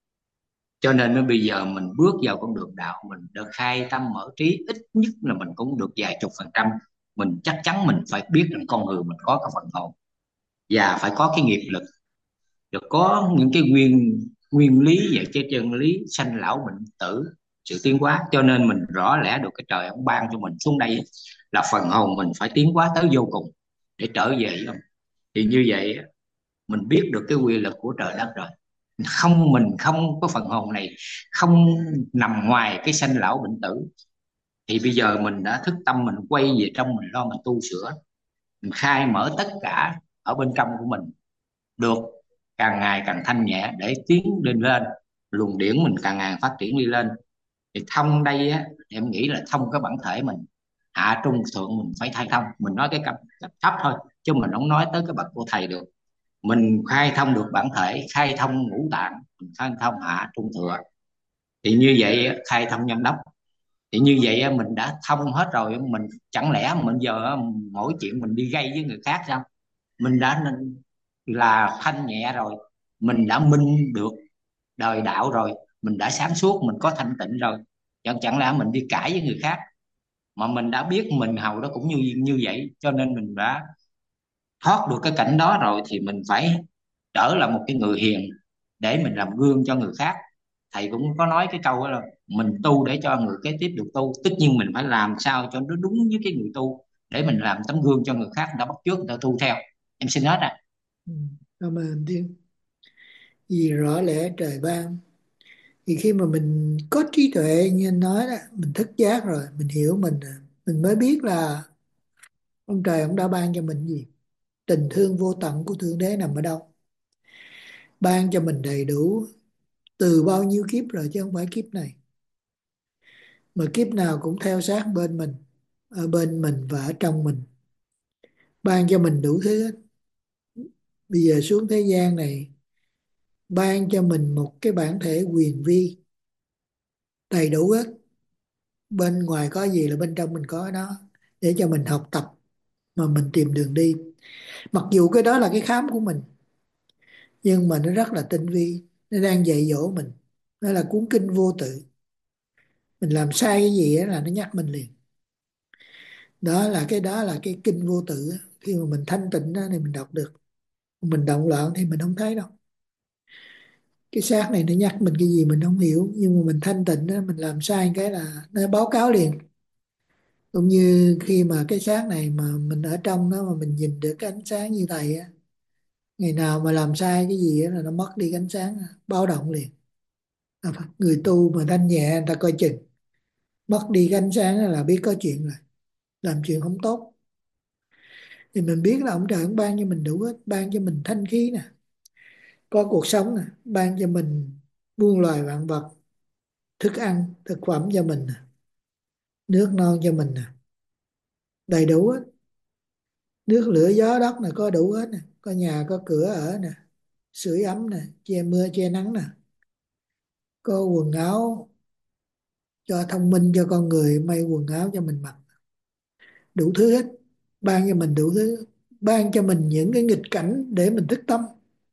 Cho nên nó bây giờ mình bước vào con đường đạo, mình được khai tâm mở trí, ít nhất là mình cũng được vài chục phần trăm. Mình chắc chắn mình phải biết rằng con người mình có cái phần hồn, và phải có cái nghiệp lực, được có những cái nguyên nguyên lý và cái chân lý sanh lão bệnh tử, sự tiến hóa. Cho nên mình rõ lẽ được cái trời ông ban cho mình xuống đây là phần hồn mình phải tiến hóa tới vô cùng để trở về không. Thì như vậy mình biết được cái quy lực của trời đất rồi. Không, mình không có phần hồn này, không nằm ngoài cái sanh lão bệnh tử. Thì bây giờ mình đã thức tâm, mình quay về trong, mình lo mình tu sửa, mình khai mở tất cả ở bên trong của mình, được càng ngày càng thanh nhẹ để tiến lên lên. Luồng điển mình càng ngày phát triển đi lên. Thì thông đây á, em nghĩ là thông cái bản thể mình, hạ trung thượng mình phải thay thông. Mình nói cái cấp thấp thôi, chứ mình không nói tới cái bậc của thầy được. Mình khai thông được bản thể, khai thông ngũ tạng, mình khai thông hạ trung thượng, thì như vậy á, khai thông nhâm đốc, thì như vậy á, mình đã thông hết rồi. Mình chẳng lẽ mình giờ á, mỗi chuyện mình đi gây với người khác sao? Mình đã là thanh nhẹ rồi, mình đã minh được đời đạo rồi, mình đã sáng suốt, mình có thanh tịnh rồi, chẳng lẽ mình đi cãi với người khác? Mà mình đã biết mình hầu đó cũng như như vậy, cho nên mình đã thoát được cái cảnh đó rồi, thì mình phải trở lại một cái người hiền để mình làm gương cho người khác. Thầy cũng có nói cái câu đó là mình tu để cho người kế tiếp được tu, tất nhiên mình phải làm sao cho nó đúng với cái người tu, để mình làm tấm gương cho người khác, người ta bắt chước, người ta tu theo. Em xin hết à. Ừ. Cảm ơn Thiên. Vì rõ lẽ trời ban, Thì khi mà mình có trí tuệ như anh nói đó, mình thức giác rồi, mình hiểu mình rồi, mình mới biết là ông trời ông đã ban cho mình gì, tình thương vô tận của Thượng Đế nằm ở đâu. Ban cho mình đầy đủ từ bao nhiêu kiếp rồi chứ không phải kiếp này, mà kiếp nào cũng theo sát bên mình, ở bên mình và ở trong mình, ban cho mình đủ thứ hết. Bây giờ xuống thế gian này ban cho mình một cái bản thể quyền vi đầy đủ hết, bên ngoài có gì là bên trong mình có đó, để cho mình học tập mà mình tìm đường đi. Mặc dù cái đó là cái khám của mình, nhưng mà nó rất là tinh vi, nó đang dạy dỗ mình. Nó là cuốn kinh vô tự, mình làm sai cái gì á là nó nhắc mình liền. Đó là cái kinh vô tự á. Khi mà mình thanh tịnh đó thì mình đọc được, mình động loạn thì mình không thấy đâu. Cái xác này nó nhắc mình cái gì mình không hiểu, nhưng mà mình thanh tịnh đó, mình làm sai cái là nó báo cáo liền. Cũng như khi mà cái xác này mà mình ở trong đó mà mình nhìn được cái ánh sáng như thầy á, ngày nào mà làm sai cái gì á là nó mất đi cái ánh sáng, báo động liền. Người tu mà thanh nhẹ người ta coi chừng, mất đi cái ánh sáng là biết có chuyện rồi, làm chuyện không tốt. Thì mình biết là ông trời ông ban cho mình đủ hết, ban cho mình thanh khí nè, có cuộc sống nè, ban cho mình muôn loài vạn vật, thức ăn thực phẩm cho mình nè, nước non cho mình nè, đầy đủ hết. Nước lửa gió đất là có đủ hết nè, có nhà có cửa ở nè, sưởi ấm nè, che mưa che nắng nè, có quần áo cho thông minh cho con người, may quần áo cho mình mặc, đủ thứ hết. Ban cho mình đủ thứ, ban cho mình những cái nghịch cảnh để mình thức tâm,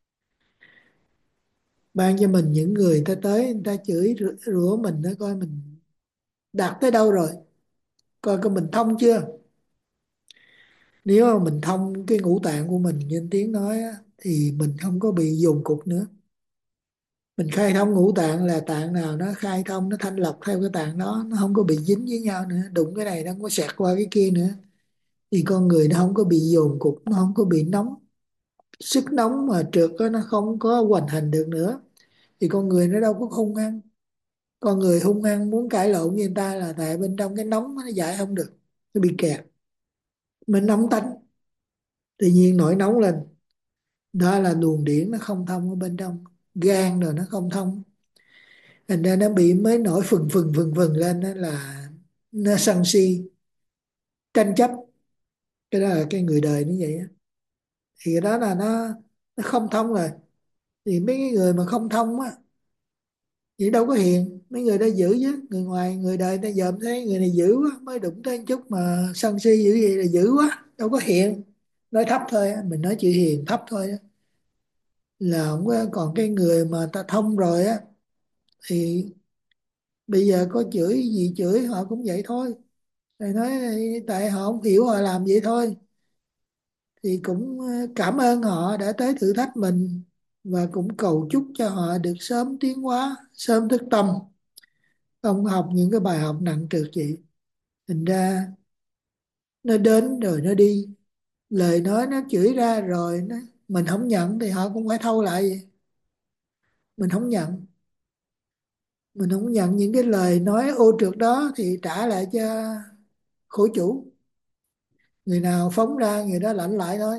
ban cho mình những người ta tới người ta chửi rủa mình đó, coi mình đạt tới đâu rồi, coi coi mình thông chưa. Nếu mà mình thông cái ngũ tạng của mình như anh Tiến nói á, thì mình không có bị dồn cục nữa. Mình khai thông ngũ tạng là tạng nào nó khai thông, nó thanh lọc theo cái tạng đó, nó không có bị dính với nhau nữa, đụng cái này nó không có xẹt qua cái kia nữa, thì con người nó không có bị dồn cục, nó không có bị nóng, sức nóng mà trượt đó, nó không có hoành hành được nữa. Thì con người nó đâu có hung hăng. Con người hung hăng muốn cãi lộn với người ta là tại bên trong cái nóng nó giải không được, nó bị kẹt, mình nóng tánh, tự nhiên nổi nóng lên. Đó là luồng điển nó không thông ở bên trong, gan rồi nó không thông, thành ra nó bị mới nổi phừng phừng phừng phừng lên, đó là nó sân si, tranh chấp. Cái đó là cái người đời như vậy á. Thì cái đó là nó không thông rồi. Thì mấy cái người mà không thông á thì đâu có hiền, mấy người đó dữ chứ, người ngoài người đời ta dòm thấy người này dữ quá, mới đụng tới một chút mà sân si dữ vậy là dữ quá, đâu có hiền. Nói thấp thôi á, mình nói chữ hiền thấp thôi á, là không có. Còn cái người mà ta thông rồi á thì bây giờ có chửi gì chửi họ cũng vậy thôi. Thầy nói tại họ không hiểu họ làm vậy thôi, thì cũng cảm ơn họ đã tới thử thách mình, và cũng cầu chúc cho họ được sớm tiến hóa, sớm thức tâm, không học những cái bài học nặng trược vậy. Thành ra nó đến rồi nó đi, lời nói nó chửi ra rồi mình không nhận thì họ cũng phải thâu lại vậy. Mình không nhận, mình không nhận những cái lời nói ô trược đó thì trả lại cho khổ chủ. Người nào phóng ra người đó lãnh lại thôi.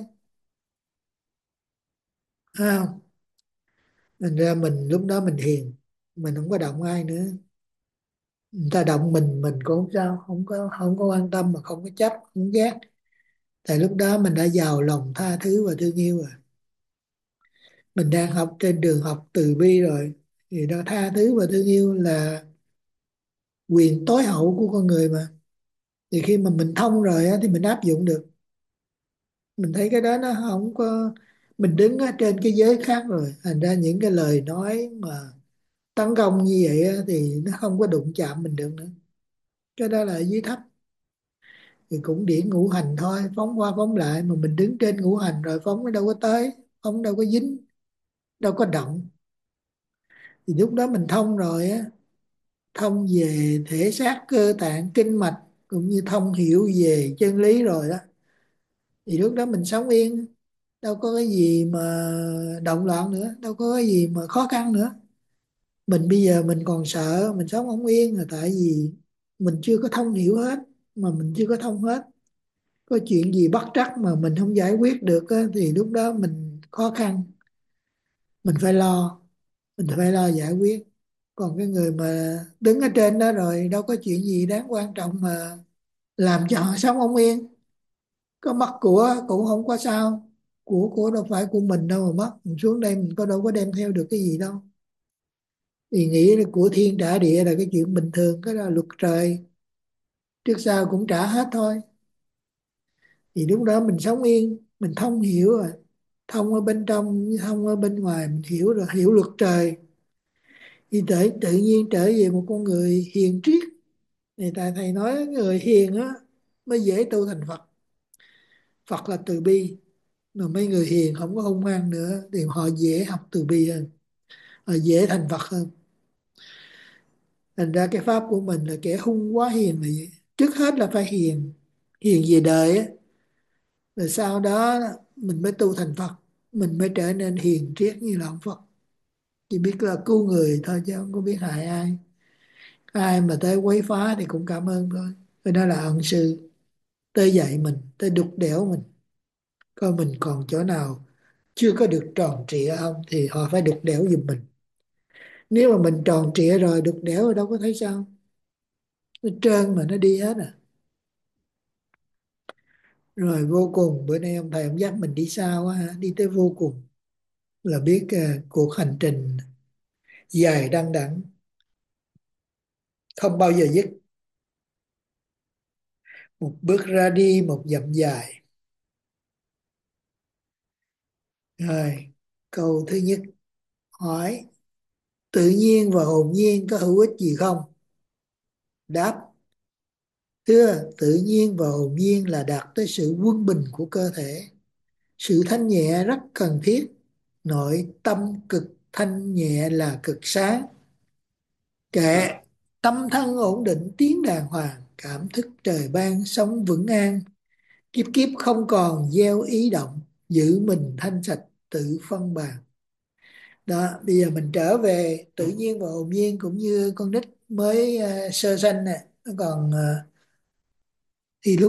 À, thành ra mình lúc đó mình hiền, mình không có động ai nữa. Người ta động mình cũng không sao, không có quan tâm, mà không có chấp, không ghét. Tại lúc đó mình đã giàu lòng tha thứ và thương yêu rồi. Mình đang học trên đường học từ bi rồi, thì đó, tha thứ và thương yêu là quyền tối hậu của con người mà. Thì khi mà mình thông rồi á, thì mình áp dụng được. Mình thấy cái đó nó không có, mình đứng ở trên cái giới khác rồi, thành ra những cái lời nói mà tấn công như vậy á, thì nó không có đụng chạm mình được nữa. Cái đó là ở dưới thấp. Thì cũng điển ngũ hành thôi, phóng qua phóng lại, mà mình đứng trên ngũ hành rồi phóng nó đâu có tới, phóng đâu có dính, đâu có động. Thì lúc đó mình thông rồi á, thông về thể xác cơ tạng kinh mạch, cũng như thông hiểu về chân lý rồi đó, thì lúc đó mình sống yên, đâu có cái gì mà động loạn nữa, đâu có cái gì mà khó khăn nữa. Mình bây giờ mình còn sợ mình sống không yên là tại vì mình chưa có thông hiểu hết, mà mình chưa có thông hết. Có chuyện gì bất trắc mà mình không giải quyết được á, thì lúc đó mình khó khăn, mình phải lo, mình phải lo giải quyết. Còn cái người mà đứng ở trên đó rồi đâu có chuyện gì đáng quan trọng mà làm cho họ sống không yên. Có mất của cũng không có sao, của đâu phải của mình đâu mà mất, mình xuống đây mình đâu có đem theo được cái gì đâu. Thì nghĩ là của thiên trả địa là cái chuyện bình thường, cái đó là luật trời, trước sau cũng trả hết thôi. Thì lúc đó mình sống yên, mình thông hiểu rồi, thông ở bên trong thông ở bên ngoài, mình hiểu rồi, hiểu luật trời, thì tự nhiên trở về một con người hiền triết. Thì thầy nói người hiền á mới dễ tu thành Phật. Phật là từ bi, mà mấy người hiền không có hung hăng nữa thì họ dễ học từ bi hơn, họ dễ thành Phật hơn. Thành ra cái pháp của mình là kẻ hung quá hiền là gì? Trước hết là phải hiền, hiền về đời á, rồi sau đó mình mới tu thành Phật, mình mới trở nên hiền triết như là ông Phật. Chỉ biết là cứu người thôi chứ không có biết hại ai. Ai mà tới quấy phá thì cũng cảm ơn thôi. Cái đó là ân sư tới dạy mình, tới đục đẽo mình, coi mình còn chỗ nào chưa có được tròn trịa không thì họ phải đục đẽo giùm mình. Nếu mà mình tròn trịa rồi đục đẽo rồi đâu có thấy sao, nó trơn mà nó đi hết à. Rồi vô cùng, bữa nay ông thầy ông dắt mình đi sao á hả? Đi tới vô cùng là biết cuộc hành trình dài đăng đẵng không bao giờ dứt. Một bước ra đi một dặm dài. Rồi câu thứ nhất hỏi tự nhiên và hồn nhiên có hữu ích gì không? Đáp: thưa, tự nhiên và hồn nhiên là đạt tới sự quân bình của cơ thể. Sự thanh nhẹ rất cần thiết. Nội tâm cực thanh nhẹ là cực sáng. Kệ tâm thân ổn định tiến đàng hoàng, cảm thức trời ban sống vững an. Kiếp kiếp không còn gieo ý động, giữ mình thanh sạch tự phân bàn. Đó, bây giờ mình trở về tự nhiên và hồn nhiên cũng như con nít mới sơ sanh nè, nó còn thì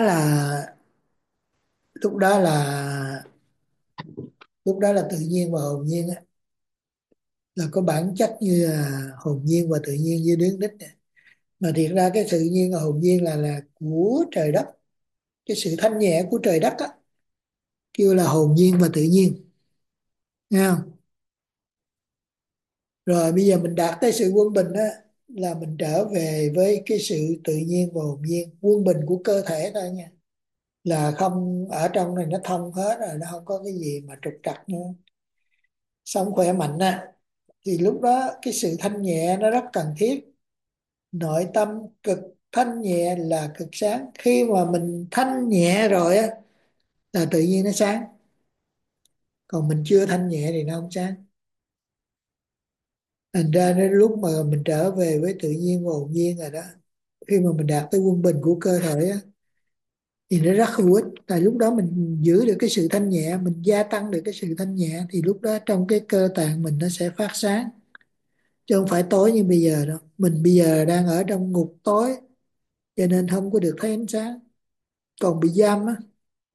lúc đó là lúc đó là tự nhiên và hồn nhiên á, là có bản chất như là hồn nhiên và tự nhiên như đứa nít nè. Mà thiệt ra cái tự nhiên và hồn nhiên là của trời đất, cái sự thanh nhẹ của trời đất á, kêu là hồn nhiên và tự nhiên, nghe không? Rồi bây giờ mình đạt tới sự quân bình á, là mình trở về với cái sự tự nhiên và hồn nhiên, quân bình của cơ thể thôi nha, là không ở trong này nó thông hết rồi, nó không có cái gì mà trục trặc nữa, sống khỏe mạnh á. Thì lúc đó cái sự thanh nhẹ nó rất cần thiết. Nội tâm cực thanh nhẹ là cực sáng. Khi mà mình thanh nhẹ rồi á là tự nhiên nó sáng, còn mình chưa thanh nhẹ thì nó không sáng. Thành ra đến lúc mà mình trở về với tự nhiên và hồn nhiên rồi đó, khi mà mình đạt tới quân bình của cơ thể á, thì nó rất hữu ích. Tại lúc đó mình giữ được cái sự thanh nhẹ, mình gia tăng được cái sự thanh nhẹ, thì lúc đó trong cái cơ tạng mình nó sẽ phát sáng, chứ không phải tối như bây giờ đâu. Mình bây giờ đang ở trong ngục tối cho nên không có được thấy ánh sáng, còn bị giam á.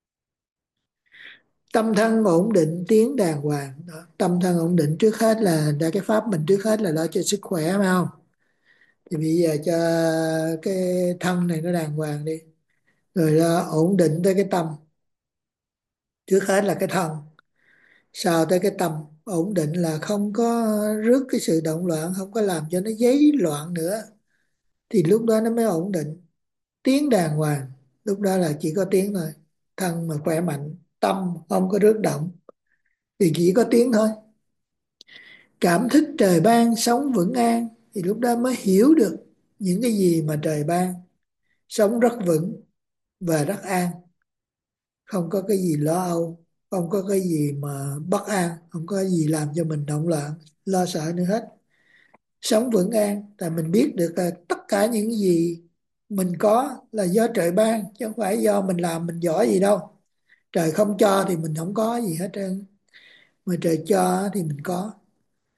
Tâm thân ổn định tiến đàng hoàng đó. Tâm thân ổn định trước hết là cái pháp mình, trước hết là lo cho sức khỏe, phải không? Thì bây giờ cho cái thân này nó đàng hoàng đi, rồi lo ổn định tới cái tâm. Trước hết là cái thân, sau tới cái tâm. Ổn định là không có rước cái sự động loạn, không có làm cho nó giấy loạn nữa, thì lúc đó nó mới ổn định. Tiếng đàng hoàng, lúc đó là chỉ có tiếng thôi. Thân mà khỏe mạnh, tâm không có rước động thì chỉ có tiếng thôi. Cảm thức trời ban sống vững an, thì lúc đó mới hiểu được những cái gì mà trời ban. Sống rất vững và rất an, không có cái gì lo âu, không có cái gì mà bất an, không có gì làm cho mình động loạn, lo sợ nữa hết. Sống vững an là mình biết được là tất cả những gì mình có là do trời ban, chứ không phải do mình làm mình giỏi gì đâu. Trời không cho thì mình không có gì hết trơn, mà trời cho thì mình có.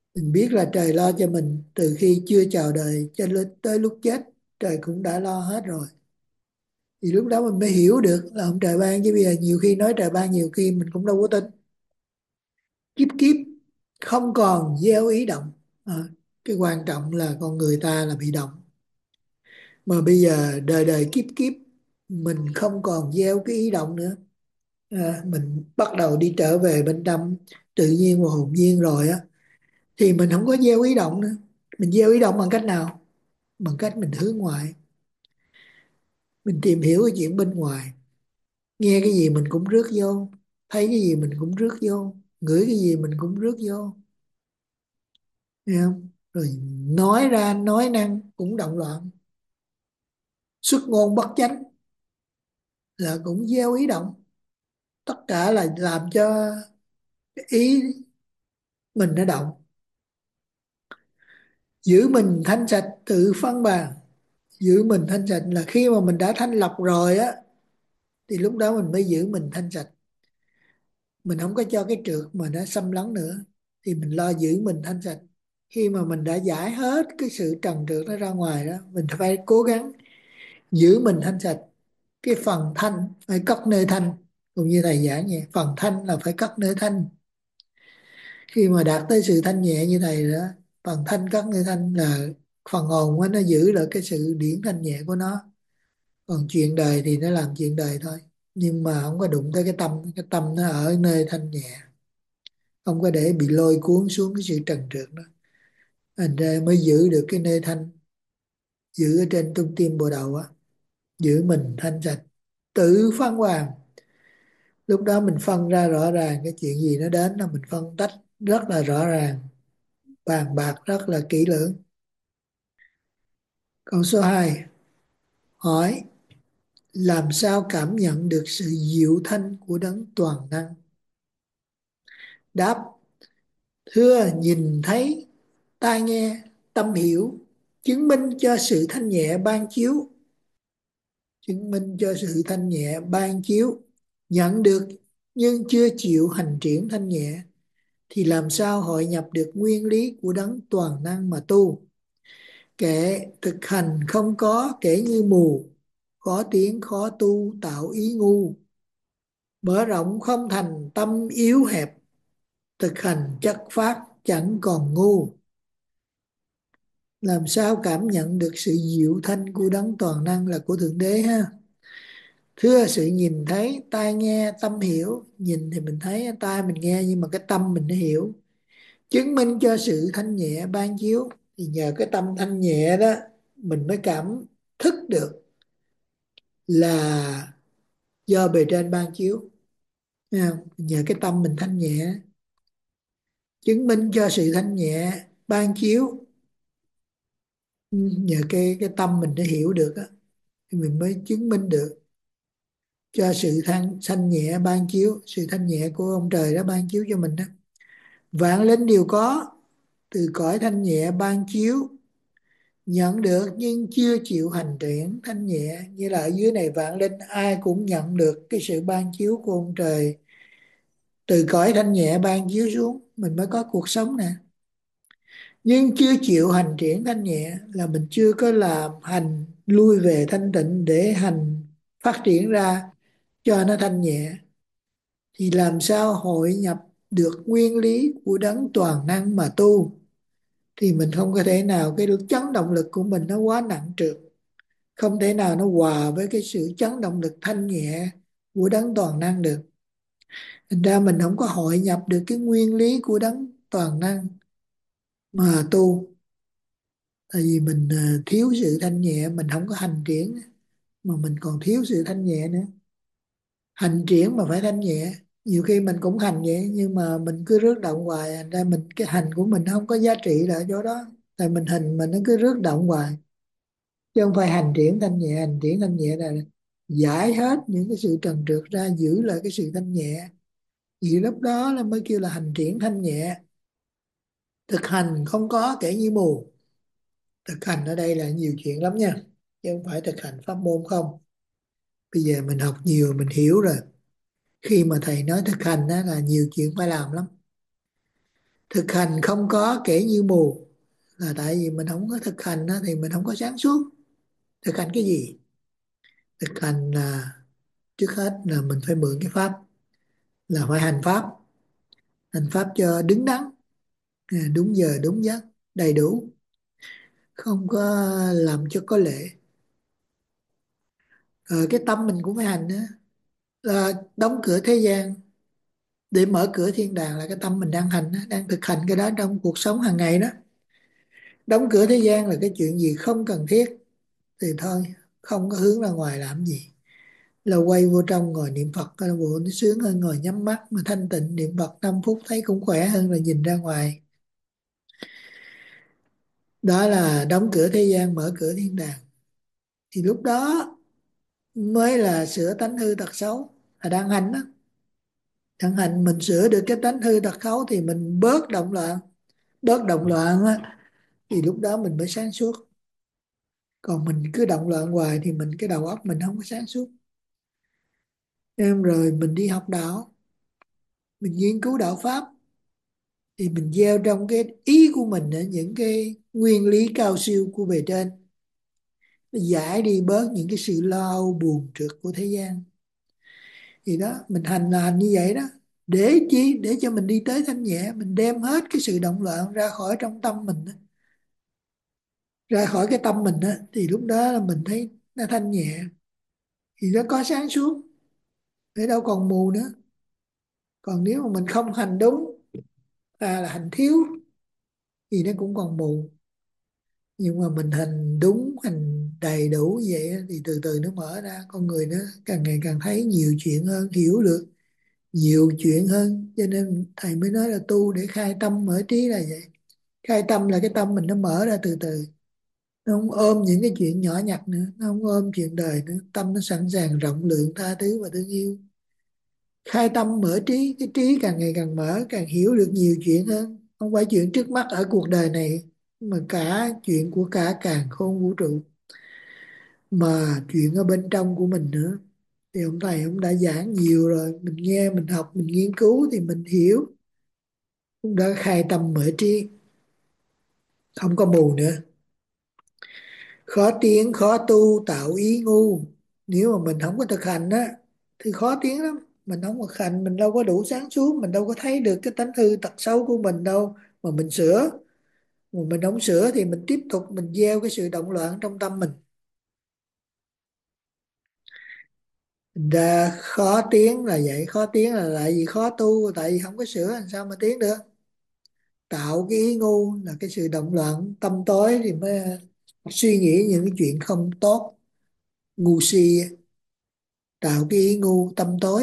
Mình biết là trời lo cho mình từ khi chưa chào đời cho tới lúc chết, trời cũng đã lo hết rồi. Thì lúc đó mình mới hiểu được là ông trời ban, chứ bây giờ nhiều khi nói trời ban nhiều khi mình cũng đâu có tin. Kiếp kiếp không còn gieo ý động. Cái quan trọng là con người ta là bị động, mà bây giờ đời đời kiếp kiếp mình không còn gieo cái ý động nữa. Mình bắt đầu đi trở về bên trong tự nhiên và hồn nhiên rồi á, thì mình không có gieo ý động nữa. Mình gieo ý động bằng cách nào? Bằng cách mình hướng ngoại, mình tìm hiểu cái chuyện bên ngoài, nghe cái gì mình cũng rước vô, thấy cái gì mình cũng rước vô, ngửi cái gì mình cũng rước vô, thấy không? Rồi nói ra nói năng cũng động loạn, xuất ngôn bất chánh là cũng gieo ý động. Tất cả là làm cho cái ý mình nó động. Giữ mình thanh sạch tự phân bàn. Giữ mình thanh sạch là khi mà mình đã thanh lọc rồi á, thì lúc đó mình mới giữ mình thanh sạch. Mình không có cho cái trượt mà nó xâm lấn nữa, thì mình lo giữ mình thanh sạch. Khi mà mình đã giải hết cái sự trần trượt nó ra ngoài đó, mình phải cố gắng giữ mình thanh sạch. Cái phần thanh phải cất nơi thanh, cũng như thầy giảng vậy, phần thanh là phải cất nơi thanh. Khi mà đạt tới sự thanh nhẹ như thầy đó, phần thanh cất nơi thanh là phần hồn nó giữ được cái sự điển thanh nhẹ của nó. Còn chuyện đời thì nó làm chuyện đời thôi, nhưng mà không có đụng tới cái tâm nó ở nơi thanh nhẹ, không có để bị lôi cuốn xuống cái sự trần trượt đó. Thành ra mới giữ được cái nơi thanh, giữ ở trên trung tim bộ đầu á, giữ mình thanh sạch tự phân hoàn. Lúc đó mình phân ra rõ ràng cái chuyện gì nó đến là mình phân tách rất là rõ ràng, bàn bạc rất là kỹ lưỡng. Câu số 2 hỏi: làm sao cảm nhận được sự diệu thanh của đấng toàn năng? Đáp: thưa, nhìn thấy, tai nghe, tâm hiểu, chứng minh cho sự thanh nhẹ ban chiếu. Chứng minh cho sự thanh nhẹ ban chiếu. Nhận được nhưng chưa chịu hành triển thanh nhẹ, thì làm sao hội nhập được nguyên lý của đấng toàn năng mà tu? Kệ thực hành không có kể như mù, khó tiếng khó tu tạo ý ngu. Mở rộng không thành tâm yếu hẹp, thực hành chất phát chẳng còn ngu. Làm sao cảm nhận được sự diệu thanh của đấng toàn năng là của Thượng Đế ha? Thưa, sự nhìn thấy, tai nghe, tâm hiểu. Nhìn thì mình thấy, tai mình nghe, nhưng mà cái tâm mình nó hiểu. Chứng minh cho sự thanh nhẹ ban chiếu, thì nhờ cái tâm thanh nhẹ đó mình mới cảm thức được là do bề trên ban chiếu. Thấy không? Nhờ cái tâm mình thanh nhẹ, chứng minh cho sự thanh nhẹ ban chiếu. Nhờ cái tâm mình đã hiểu được á, thì mình mới chứng minh được cho sự thanh nhẹ ban chiếu. Sự thanh nhẹ của ông trời đã ban chiếu cho mình đó. Vạn linh đều có, từ cõi thanh nhẹ ban chiếu. Nhận được nhưng chưa chịu hành triển thanh nhẹ. Như là ở dưới này vạn linh ai cũng nhận được cái sự ban chiếu của ông trời, từ cõi thanh nhẹ ban chiếu xuống mình mới có cuộc sống nè. Nhưng chưa chịu hành triển thanh nhẹ là mình chưa có làm hành lui về thanh tịnh để hành phát triển ra cho nó thanh nhẹ, thì làm sao hội nhập được nguyên lý của đấng toàn năng mà tu? Thì mình không có thể nào, cái chấn động lực của mình nó quá nặng trược, không thể nào nó hòa với cái sự chấn động lực thanh nhẹ của đấng toàn năng được. Thành ra mình không có hội nhập được cái nguyên lý của đấng toàn năng mà tu. Tại vì mình thiếu sự thanh nhẹ, mình không có hành triển, mà mình còn thiếu sự thanh nhẹ nữa. Hành triển mà phải thanh nhẹ. Nhiều khi mình cũng hành vậy nhưng mà mình cứ rước động hoài, thành ra mình cái hành của mình không có giá trị là chỗ đó. Tại mình hành mà nó cứ rước động hoài, chứ không phải hành triển thanh nhẹ. Hành triển thanh nhẹ là giải hết những cái sự trần trượt ra, giữ lại cái sự thanh nhẹ. Vì lúc đó là mới kêu là hành triển thanh nhẹ. Thực hành không có kể như mù. Thực hành ở đây là nhiều chuyện lắm nha, chứ không phải thực hành pháp môn không. Bây giờ mình học nhiều mình hiểu rồi. Khi mà thầy nói thực hành đó là nhiều chuyện phải làm lắm. Thực hành không có kể như mù là tại vì mình không có thực hành á, thì mình không có sáng suốt. Thực hành cái gì? Thực hành là trước hết là mình phải mượn cái pháp, là phải hành pháp. Hành pháp cho đứng đắn, đúng giờ đúng giấc, đầy đủ, không có làm cho có lệ. Cái tâm mình cũng phải hành nữa. Đóng cửa thế gian để mở cửa thiên đàng là cái tâm mình đang hành á, đang thực hành cái đó trong cuộc sống hàng ngày đó. Đóng cửa thế gian là cái chuyện gì không cần thiết thì thôi, không có hướng ra ngoài làm gì, là quay vô trong ngồi niệm Phật là bộ nó sướng hơn ngồi nhắm mắt mà thanh tịnh niệm Phật 5 phút thấy cũng khỏe hơn là nhìn ra ngoài. Đó là đóng cửa thế gian mở cửa thiên đàng. Thì lúc đó mới là sửa tánh hư tật xấu, là đang hành đó. Đang hành mình sửa được cái tánh hư tật xấu thì mình bớt động loạn. Bớt động loạn á, thì lúc đó mình mới sáng suốt. Còn mình cứ động loạn hoài thì cái đầu óc mình không có sáng suốt. Em rồi mình đi học đạo, mình nghiên cứu đạo pháp thì mình gieo trong cái ý của mình những cái nguyên lý cao siêu của bề trên, nó giải đi bớt những cái sự lo âu buồn trược của thế gian. Thì đó, mình hành là hành như vậy đó. Để chi? Để cho mình đi tới thanh nhẹ, mình đem hết cái sự động loạn ra khỏi trong tâm mình đó. Ra khỏi cái tâm mình đó, thì lúc đó là mình thấy nó thanh nhẹ, thì nó có sáng suốt, để đâu còn mù nữa. Còn nếu mà mình không hành đúng, là hành thiếu, thì nó cũng còn mù. Nhưng mà mình hành đúng, hành đầy đủ như vậy á, thì từ từ nó mở ra, con người nó càng ngày càng thấy nhiều chuyện hơn, hiểu được nhiều chuyện hơn. Cho nên thầy mới nói là tu để khai tâm mở trí là vậy. Khai tâm là cái tâm mình nó mở ra từ từ, nó không ôm những cái chuyện nhỏ nhặt nữa, nó không ôm chuyện đời nữa, tâm nó sẵn sàng rộng lượng tha thứ và thương yêu. Khai tâm mở trí, cái trí càng ngày càng mở, càng hiểu được nhiều chuyện hơn, không phải chuyện trước mắt ở cuộc đời này, mà cả chuyện của cả càn khôn vũ trụ, mà chuyện ở bên trong của mình nữa. Thì ông thầy ông đã giảng nhiều rồi, mình nghe, mình học, mình nghiên cứu thì mình hiểu. Ông đã khai tâm mở trí, không có mù nữa. Khó tiến khó tu tạo ý ngu. Nếu mà mình không có thực hành á thì khó tiến lắm. Mình không thực hành mình đâu có đủ sáng suốt, mình đâu có thấy được cái tánh hư tật xấu của mình đâu mà mình sửa. Mà mình không sửa thì mình tiếp tục mình gieo cái sự động loạn trong tâm mình. Thành ra khó tiến là vậy. Khó tiến là tại vì khó tu, tại vì không có sửa làm sao mà tiến được. Tạo cái ý ngu là cái sự động loạn tâm tối thì mới suy nghĩ những cái chuyện không tốt, ngu si. Tạo cái ý ngu tâm tối.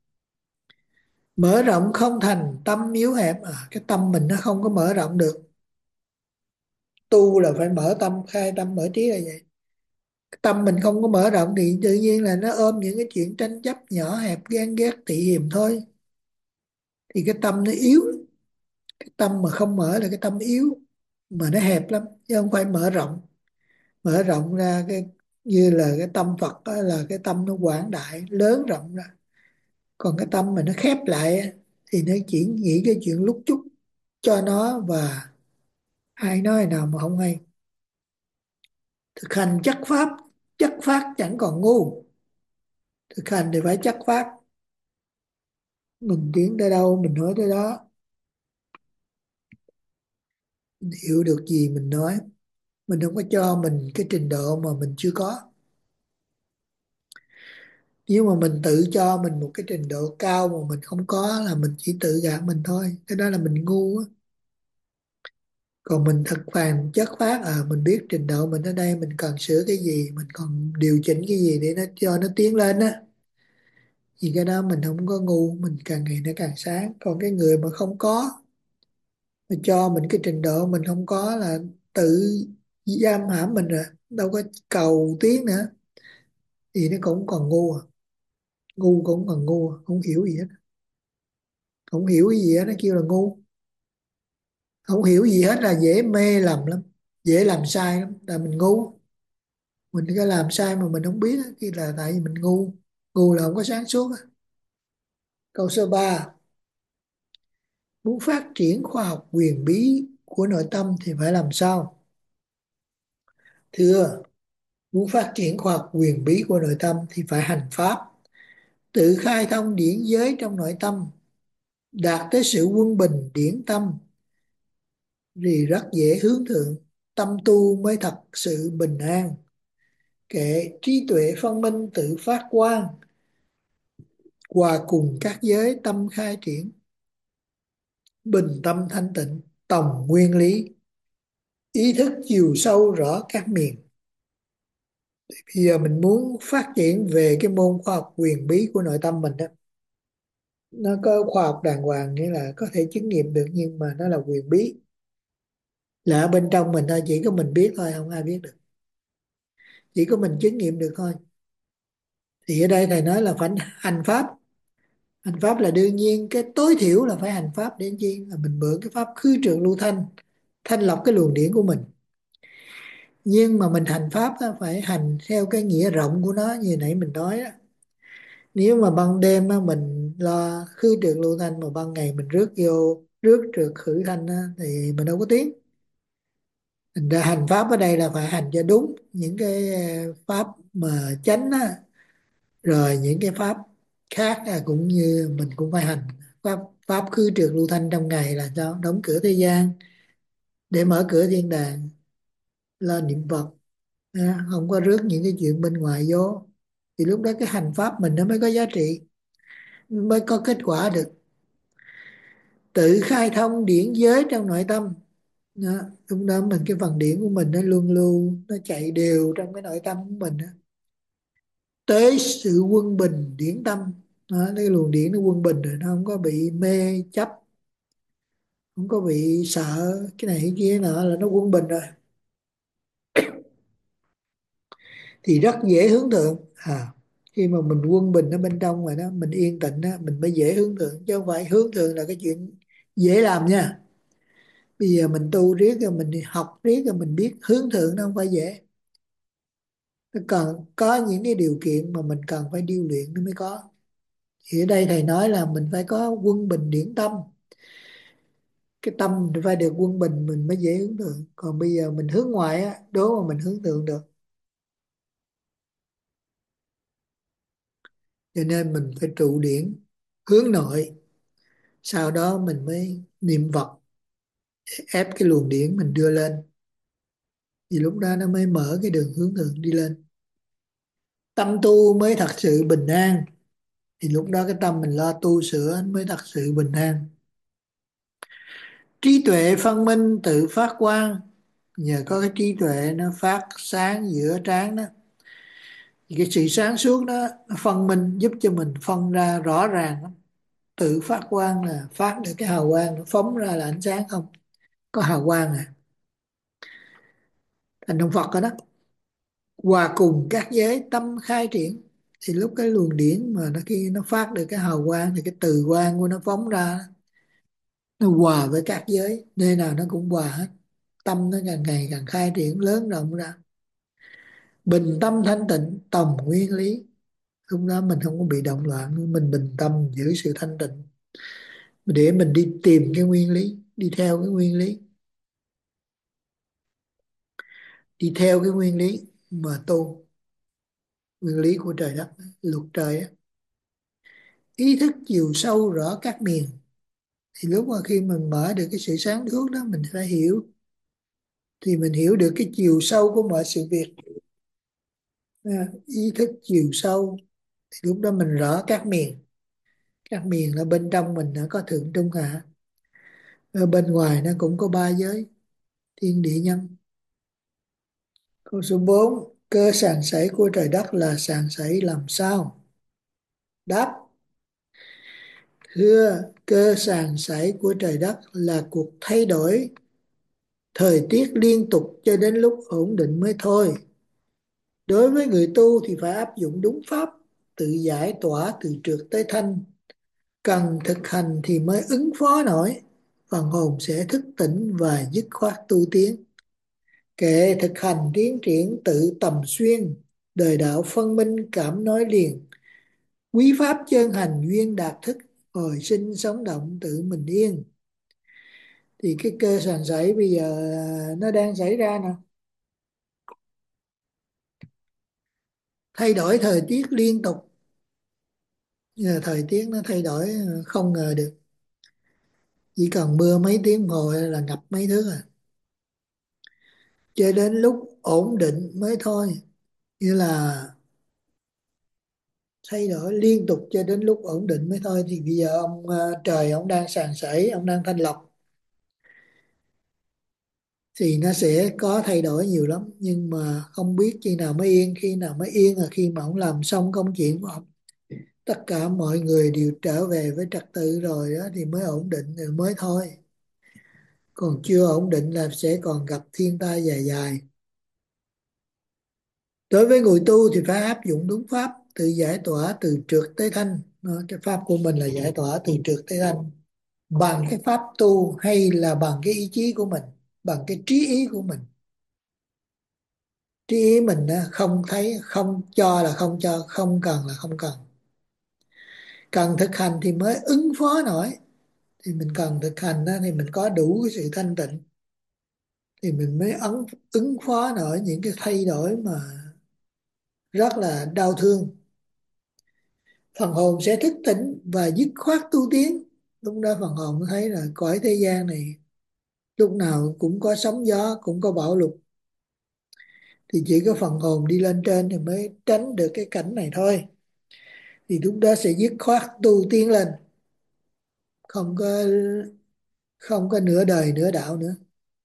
Mở rộng không thành tâm yếu hẹp. Cái tâm mình nó không có mở rộng được. Tu là phải mở tâm, khai tâm mở trí là vậy. Cái tâm mình không có mở rộng thì tự nhiên là nó ôm những cái chuyện tranh chấp nhỏ hẹp, ghen ghét tị hiềm thôi. Thì cái tâm nó yếu. Cái tâm mà không mở là cái tâm yếu, mà nó hẹp lắm chứ không phải mở rộng. Mở rộng ra cái như là cái tâm Phật đó, là cái tâm nó quảng đại lớn rộng ra. Còn cái tâm mà nó khép lại á, thì nó chỉ nghĩ cái chuyện lúc chút cho nó, và ai nói nào mà không hay. Thực hành chất pháp, chất phát chẳng còn ngu. Thực hành thì phải chất phát. Mình tiến tới đâu mình nói tới đó. Mình hiểu được gì mình nói. Mình không có cho mình cái trình độ mà mình chưa có. Nếu mà mình tự cho mình một cái trình độ cao mà mình không có là mình chỉ tự gạt mình thôi. Cái đó là mình ngu á. Còn mình thực hành chất phát, mình biết trình độ mình ở đây mình cần sửa cái gì, mình còn điều chỉnh cái gì để nó cho nó tiến lên á, thì cái đó mình không có ngu, mình càng ngày nó càng sáng. Còn cái người mà không có, mà cho mình cái trình độ mình không có là tự giam hãm mình rồi, đâu có cầu tiến nữa, thì nó cũng còn ngu. Ngu cũng còn ngu, không hiểu gì hết. Không hiểu cái gì hết nó kêu là ngu. Không hiểu gì hết là dễ mê lầm lắm, dễ làm sai lắm, là mình ngu. Mình cái làm sai mà mình không biết á, thì là tại vì mình ngu. Ngu là không có sáng suốt á. Câu số 3: Muốn phát triển khoa học huyền bí của nội tâm thì phải làm sao? Thưa, muốn phát triển khoa học huyền bí của nội tâm thì phải hành pháp, tự khai thông điển giới trong nội tâm, đạt tới sự quân bình điển tâm thì rất dễ hướng thượng. Tâm tu mới thật sự bình an. Kệ trí tuệ phân minh tự phát quang, hòa cùng các giới tâm khai triển, bình tâm thanh tịnh, tòng nguyên lý, ý thức chiều sâu rõ các miền. Bây giờ mình muốn phát triển về cái môn khoa học huyền bí của nội tâm mình đó. Nó có khoa học đàng hoàng, nghĩa là có thể chứng nghiệm được, nhưng mà nó là huyền bí. Là ở bên trong mình thôi, chỉ có mình biết thôi, không ai biết được. Chỉ có mình chứng nghiệm được thôi. Thì ở đây thầy nói là phải hành pháp. Hành pháp là đương nhiên, cái tối thiểu là phải hành pháp để chi? Là mình mượn cái pháp khứ trượt lưu thanh, thanh lọc cái luồng điển của mình. Nhưng mà mình hành pháp đó, phải hành theo cái nghĩa rộng của nó, như nãy mình nói đó. Nếu mà ban đêm á, mình lo khứ trượt lưu thanh, mà ban ngày mình rước vô rước trượt khử thanh á, thì mình đâu có tiếng. Thành ra hành pháp ở đây là phải hành cho đúng những cái pháp mà chánh á, rồi những cái pháp khác cũng như mình cũng phải hành pháp. Pháp khứ trượt lưu thanh trong ngày là sao? Đóng cửa thế gian để mở cửa thiên đàng, lo niệm Phật, không có rước những cái chuyện bên ngoài vô, thì lúc đó cái hành pháp mình nó mới có giá trị, mới có kết quả được. Tự khai thông điển giới trong nội tâm đó, lúc đó mình cái phần điển của mình nó luôn luôn nó chạy đều trong cái nội tâm của mình đó. Tới sự quân bình điển tâm đó, cái luồng điển nó quân bình rồi, nó không có bị mê chấp, không có bị sợ cái này cái kia nọ, là nó quân bình rồi thì rất dễ hướng thượng. Khi mà mình quân bình ở bên trong rồi đó, mình yên tĩnh đó, mình mới dễ hướng thượng, chứ không phải hướng thượng là cái chuyện dễ làm nha. Bây giờ mình tu riết rồi mình học riết rồi mình biết hướng thượng nó không phải dễ. Nó cần có những cái điều kiện mà mình cần phải điêu luyện nó mới có. Thì ở đây thầy nói là mình phải có quân bình điển tâm. Cái tâm phải được quân bình mình mới dễ hướng thượng. Còn bây giờ mình hướng ngoại á, đố mà mình hướng thượng được. Cho nên mình phải trụ điển, hướng nội. Sau đó mình mới niệm Phật, ép cái luồng điển mình đưa lên. Thì lúc đó nó mới mở cái đường hướng thượng đi lên. Tâm tu mới thật sự bình an. Thì lúc đó cái tâm mình lo tu sửa mới thật sự bình an. Trí tuệ phân minh tự phát quang. Nhờ có cái trí tuệ nó phát sáng giữa trán đó, thì cái sự sáng suốt đó nó phân minh, giúp cho mình phân ra rõ ràng lắm. Tự phát quang là phát được cái hào quang, nó phóng ra là ánh sáng không, có hào quang thành đồng Phật rồi đó. Hòa cùng các giới tâm khai triển, thì lúc cái luồng điển mà nó khi nó phát được cái hào quang thì cái từ quang của nó phóng ra, nó hòa với các giới, nơi nào nó cũng hòa hết. Tâm nó càng ngày càng khai triển lớn rộng ra. Bình tâm thanh tịnh tòng nguyên lý. Lúc đó mình không có bị động loạn nữa, mình bình tâm giữ sự thanh tịnh để mình đi tìm cái nguyên lý, đi theo cái nguyên lý, đi theo cái nguyên lý mà tu, nguyên lý của trời đất, luật trời á. Ý thức chiều sâu rõ các miền, thì lúc mà khi mình mở được cái sự sáng suốt đó, mình phải hiểu, thì mình hiểu được cái chiều sâu của mọi sự việc. Ý thức chiều sâu thì lúc đó mình rõ các miền. Các miền là bên trong mình nó có thượng trung hạ, ở bên ngoài nó cũng có ba giới thiên địa nhân. Câu số 4, cơ sàn sảy của trời đất là sàn sảy làm sao? Đáp: thưa, cơ sàn sảy của trời đất là cuộc thay đổi thời tiết liên tục cho đến lúc ổn định mới thôi. Đối với người tu thì phải áp dụng đúng pháp, tự giải tỏa từ trượt tới thanh. Cần thực hành thì mới ứng phó nổi, phần hồn sẽ thức tỉnh và dứt khoát tu tiến. Kệ thực hành tiến triển tự tầm xuyên, đời đạo phân minh cảm nói liền. Quý pháp chân hành duyên đạt thức, hồi sinh sống động tự mình yên. Thì cái cơ sàn sẩy bây giờ nó đang xảy ra nè, thay đổi thời tiết liên tục. Giờ thời tiết nó thay đổi không ngờ được, chỉ cần mưa mấy tiếng hồ là ngập mấy thước à, cho đến lúc ổn định mới thôi. Như là thay đổi liên tục cho đến lúc ổn định mới thôi. Thì bây giờ ông trời ông đang sàn sẩy, ông đang thanh lọc, thì nó sẽ có thay đổi nhiều lắm, nhưng mà không biết khi nào mới yên. Khi nào mới yên là khi mà ông làm xong công chuyện của ông, tất cả mọi người đều trở về với trật tự rồi đó, thì mới ổn định rồi mới thôi. Còn chưa ổn định là sẽ còn gặp thiên tai dài dài. Đối với người tu thì phải áp dụng đúng pháp, tự giải tỏa từ trượt tới thanh. Cái pháp của mình là giải tỏa từ trượt tới thanh bằng cái pháp tu, hay là bằng cái ý chí của mình, bằng cái trí ý của mình. Trí ý mình á, không thấy, không cho là không cho, không cần là không cần. Cần thực hành thì mới ứng phó nổi. Thì mình cần thực hành á, thì mình có đủ cái sự thanh tịnh, thì mình mới ứng phó nổi những cái thay đổi mà rất là đau thương. Phần hồn sẽ thức tỉnh và dứt khoát tu tiến. Lúc đó phần hồn mới thấy là cõi thế gian này lúc nào cũng có sóng gió, cũng có bão lụt. Thì chỉ có phần hồn đi lên trên thì mới tránh được cái cảnh này thôi. Thì lúc đó sẽ dứt khoát tu tiến lên, không có không có nửa đời nửa đạo nữa.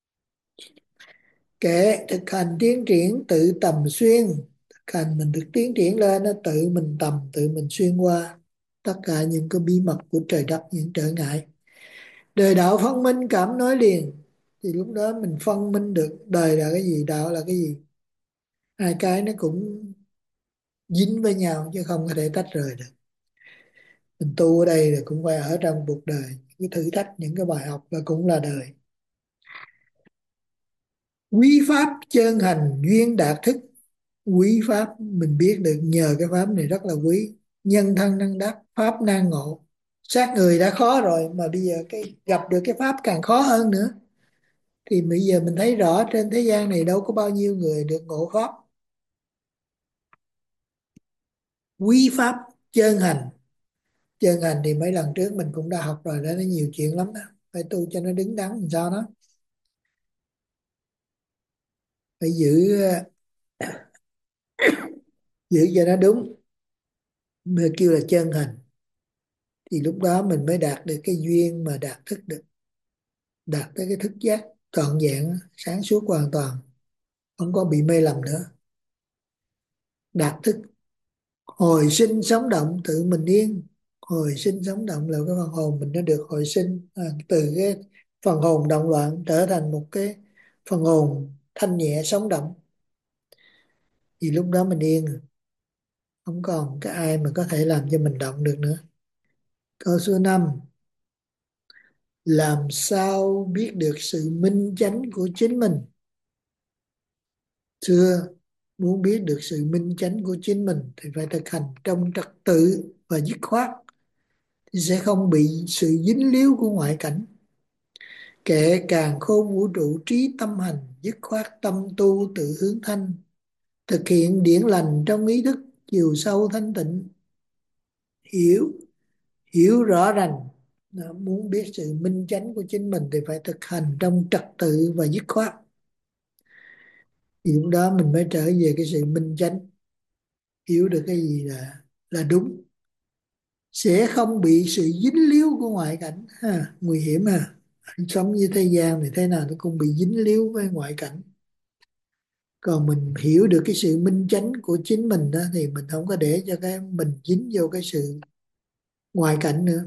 Kệ thực hành tiến triển tự tầm xuyên. Thực hành mình được tiến triển lên, nó tự mình tầm, tự mình xuyên qua tất cả những cái bí mật của trời đất, những trở ngại. Đời đạo phân minh cảm nối liền. Thì lúc đó mình phân minh được đời là cái gì, đạo là cái gì. Hai cái nó cũng dính với nhau chứ không có thể tách rời được. Mình tu ở đây là cũng phải ở trong cuộc đời, cái thử thách, những cái bài học là cũng là đời. Quý pháp chân hành duyên đạt thức. Quý pháp mình biết được, nhờ cái pháp này rất là quý. Nhân thân năng đắc, pháp nan ngộ. Sát người đã khó rồi mà bây giờ cái gặp được cái pháp càng khó hơn nữa. Thì bây giờ mình thấy rõ trên thế gian này đâu có bao nhiêu người được ngộ pháp. Quý pháp chân hành. Chân hành thì mấy lần trước mình cũng đã học rồi đó, nó nhiều chuyện lắm đó, phải tu cho nó đứng đắn làm sao đó, phải giữ cho nó đúng, mới kêu là chân hành. Thì lúc đó mình mới đạt được cái duyên mà đạt thức được, đạt tới cái thức giác trọn vẹn, sáng suốt hoàn toàn, không có bị mê lầm nữa. Đạt thức hồi sinh sống động tự mình yên. Hồi sinh sống động là cái phần hồn mình nó được hồi sinh, từ cái phần hồn động loạn trở thành một cái phần hồn thanh nhẹ sống động. Thì lúc đó mình yên rồi, không còn cái ai mà có thể làm cho mình động được nữa. Câu số 5: làm sao biết được sự minh chánh của chính mình? Xưa muốn biết được sự minh chánh của chính mình thì phải thực hành trong trật tự và dứt khoát, thì sẽ không bị sự dính líu của ngoại cảnh. Kệ càn khôn vũ trụ trí tâm hành, dứt khoát tâm tu tự hướng thanh. Thực hiện điển lành trong ý thức, chiều sâu thanh tịnh. Hiểu hiểu rõ ràng. Muốn biết sự minh chánh của chính mình thì phải thực hành trong trật tự và dứt khoát. Thì lúc đó mình mới trở về cái sự minh chánh, hiểu được cái gì là đúng, sẽ không bị sự dính líu của ngoại cảnh ha. Nguy hiểm ha, sống như thế gian thì thế nào nó cũng bị dính líu với ngoại cảnh. Còn mình hiểu được cái sự minh chánh của chính mình đó, thì mình không có để cho cái mình dính vô cái sự ngoại cảnh nữa.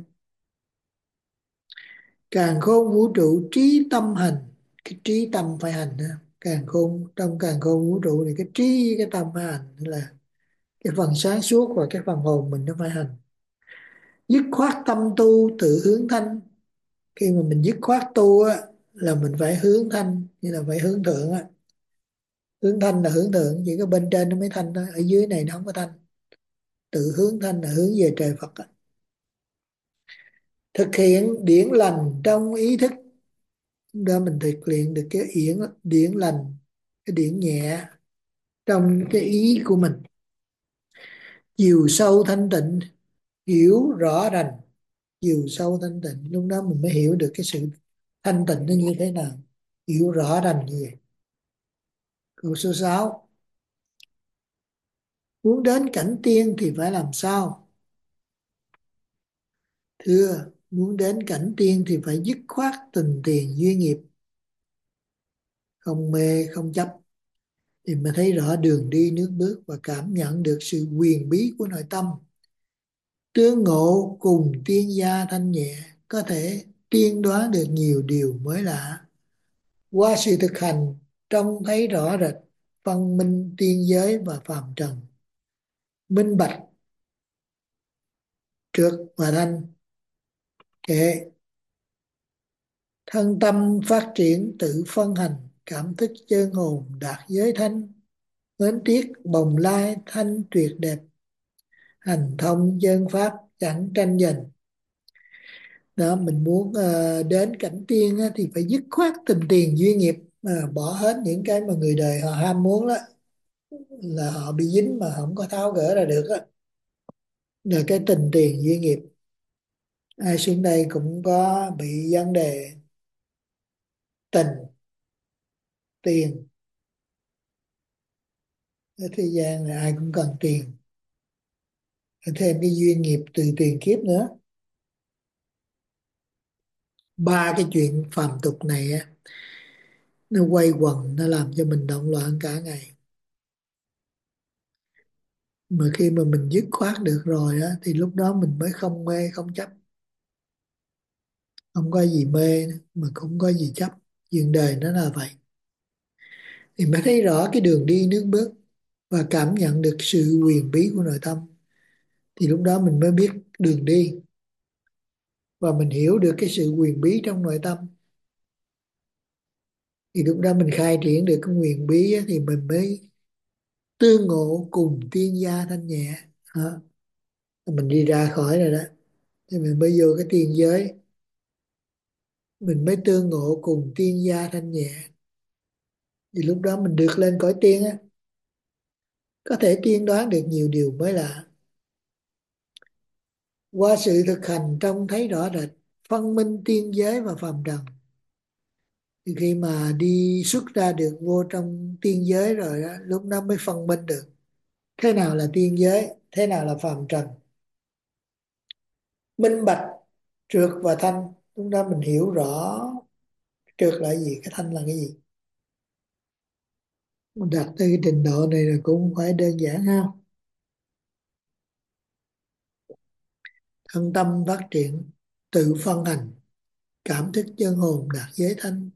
Càn khôn vũ trụ trí tâm hành. Cái trí tâm phải hành ha. Càn khôn, trong càn khôn vũ trụ thì cái trí với cái tâm phải hành, tức là cái phần sáng suốt và cái phần hồn mình nó phải hành. Dứt khoát tâm tu tự hướng thanh. Khi mà mình dứt khoát tu á, là mình phải hướng thanh, như là phải hướng thượng á. Hướng thanh là hướng thượng, chỉ có bên trên nó mới thanh thôi, ở dưới này nó không có thanh. Tự hướng thanh là hướng về trời Phật á. Thực hiện điển lành trong ý thức. đó mình thực luyện được cái điển lành, cái điển nhẹ trong cái ý của mình, chiều sâu thanh tịnh, hiểu rõ rành. Chiều sâu thanh tịnh, lúc đó mình mới hiểu được cái sự thanh tịnh nó như thế nào, hiểu rõ rành như vậy. Câu số 6: muốn đến cảnh tiên thì phải làm sao? Thưa, muốn đến cảnh tiên thì phải dứt khoát tình tiền duyên nghiệp, không mê không chấp, thì mới thấy rõ đường đi nước bước và cảm nhận được sự quyền bí của nội tâm. Tương ngộ cùng tiên gia thanh nhẹ, có thể tiên đoán được nhiều điều mới lạ. Qua sự thực hành, trông thấy rõ rệt phân minh tiên giới và phàm trần, minh bạch trượt và thanh. Kệ thân tâm phát triển tự phân hành, cảm thức chân hồn đạt giới thanh. Mến tiếc bồng lai thanh tuyệt đẹp, hành thông chân pháp chẳng tranh giành. Đó, mình muốn đến cảnh tiên á, thì phải dứt khoát tình tiền duyên nghiệp, bỏ hết những cái mà người đời họ ham muốn đó, là họ bị dính mà không có tháo gỡ ra được á, là cái tình tiền duyên nghiệp. Ai xuống đây cũng có bị vấn đề tình tiền, ở thế gian là ai cũng cần tiền, thêm cái duyên nghiệp từ tiền kiếp nữa. Ba cái chuyện phàm tục này á, nó quay quần, nó làm cho mình động loạn cả ngày. Mà khi mà mình dứt khoát được rồi á, thì lúc đó mình mới không mê không chấp, không có gì mê mà cũng có gì chấp. Chuyện đời nó là vậy, thì mới thấy rõ cái đường đi nước bước và cảm nhận được sự quyền bí của nội tâm. Thì lúc đó mình mới biết đường đi và mình hiểu được cái sự quyền bí trong nội tâm. Thì lúc đó mình khai triển được cái quyền bí á, thì mình mới tương ngộ cùng tiên gia thanh nhẹ. Đó. Mình đi ra khỏi rồi đó, thì mình mới vô cái tiên giới, mình mới tương ngộ cùng tiên gia thanh nhẹ. Thì lúc đó mình được lên cõi tiên á, có thể tiên đoán được nhiều điều mới lạ. Qua sự thực hành trông thấy rõ rệt phân minh tiên giới và phàm trần. Thì khi mà đi xuất ra được vô trong tiên giới rồi đó, lúc đó mới phân minh được thế nào là tiên giới, thế nào là phàm trần. Minh bạch trượt và thanh, lúc đó mình hiểu rõ trượt là cái gì, cái thanh là cái gì. Mình đạt tới cái trình độ này là cũng không phải đơn giản ha. Thân tâm phát triển tự phân hành, cảm thức chân hồn đạt giới thanh.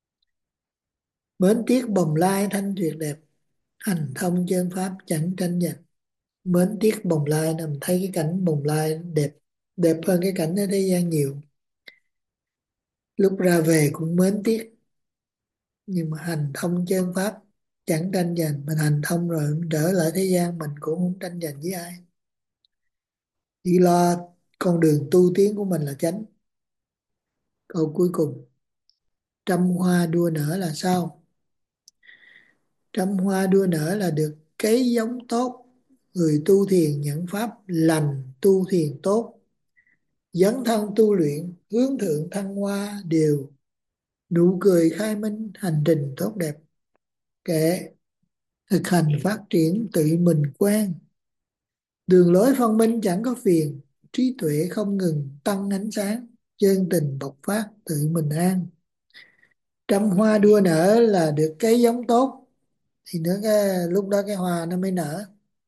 Mến tiếc bồng lai thanh tuyệt đẹp, hành thông chân pháp chẳng tranh giành. Mến tiếc bồng lai là mình thấy cái cảnh bồng lai đẹp, đẹp hơn cái cảnh ở thế gian nhiều. Lúc ra về cũng mến tiếc, nhưng mà hành thông chân pháp chẳng tranh giành. Mình hành thông rồi mình trở lại thế gian mình cũng không tranh giành với ai, chỉ lo con đường tu tiến của mình là chánh. Câu cuối cùng: trăm hoa đua nở là sao? Trăm hoa đua nở là được cấy giống tốt, người tu thiền nhận pháp lành tu thiền tốt, dấn thân tu luyện hướng thượng thăng hoa đều, nụ cười khai minh hành trình tốt đẹp. Kệ thực hành phát triển tự mình quen, đường lối phân minh chẳng có phiền, trí tuệ không ngừng tăng ánh sáng, chân tình bộc phát tự mình an. Trăm hoa đua nở là được cái giống tốt, thì nữa cái lúc đó cái hoa nó mới nở,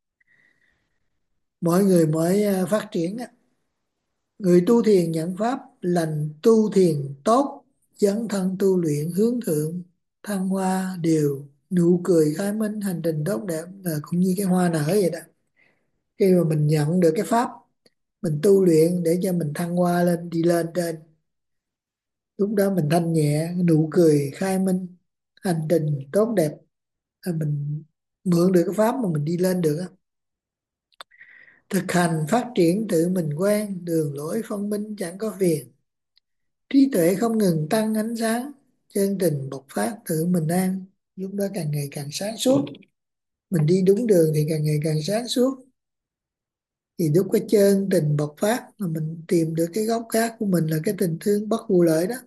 mọi người mới phát triển á. Người tu thiền nhận pháp lành tu thiền tốt, dấn thân tu luyện hướng thượng thăng hoa đều, nụ cười khai minh hành trình tốt đẹp, là cũng như cái hoa nở vậy đó. Khi mà mình nhận được cái pháp, mình tu luyện để cho mình thăng hoa lên, đi lên trên, lúc đó mình thanh nhẹ, nụ cười khai minh hành trình tốt đẹp, là mình mượn được cái pháp mà mình đi lên được á. Thực hành phát triển tự mình quen, đường lối phân minh chẳng có phiền, trí tuệ không ngừng tăng ánh sáng, chân tình bộc phát tự mình an, lúc đó càng ngày càng sáng suốt. Mình đi đúng đường thì càng ngày càng sáng suốt. Thì lúc cái chân tình bộc phát là mình tìm được cái gốc gác của mình là cái tình thương bất vụ lợi đó,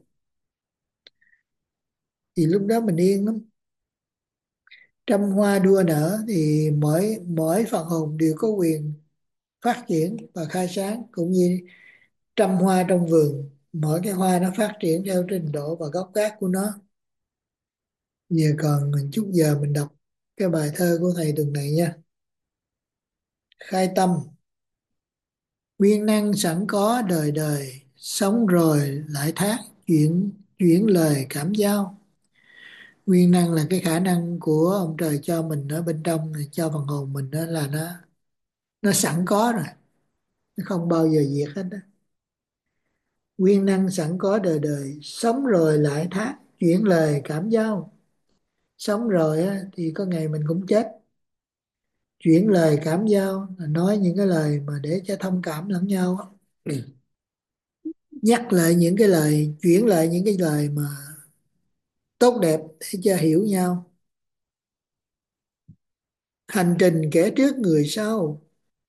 thì lúc đó mình yên lắm. Trăm hoa đua nở thì mỗi mỗi phần hồn đều có quyền phát triển và khai sáng, cũng như trăm hoa trong vườn, mỗi cái hoa nó phát triển theo trình độ và gốc gác của nó. Giờ còn chút giờ mình đọc cái bài thơ của thầy tuần này nha. Khai tâm. Nguyên năng sẵn có đời đời, sống rồi lại thác, chuyển chuyển lời cảm giao. Nguyên năng là cái khả năng của ông trời cho mình ở bên trong này, cho phần hồn mình, đó là nó sẵn có rồi, nó không bao giờ diệt hết đó. Nguyên năng sẵn có đời đời, sống rồi lại thác, chuyển lời cảm giao. Sống rồi á, thì có ngày mình cũng chết. Chuyển lời cảm giao là nói những cái lời mà để cho thông cảm lẫn nhau á. Nhắc lại những cái lời, chuyển lại những cái lời mà tốt đẹp để cho hiểu nhau. Hành trình kẻ trước người sau,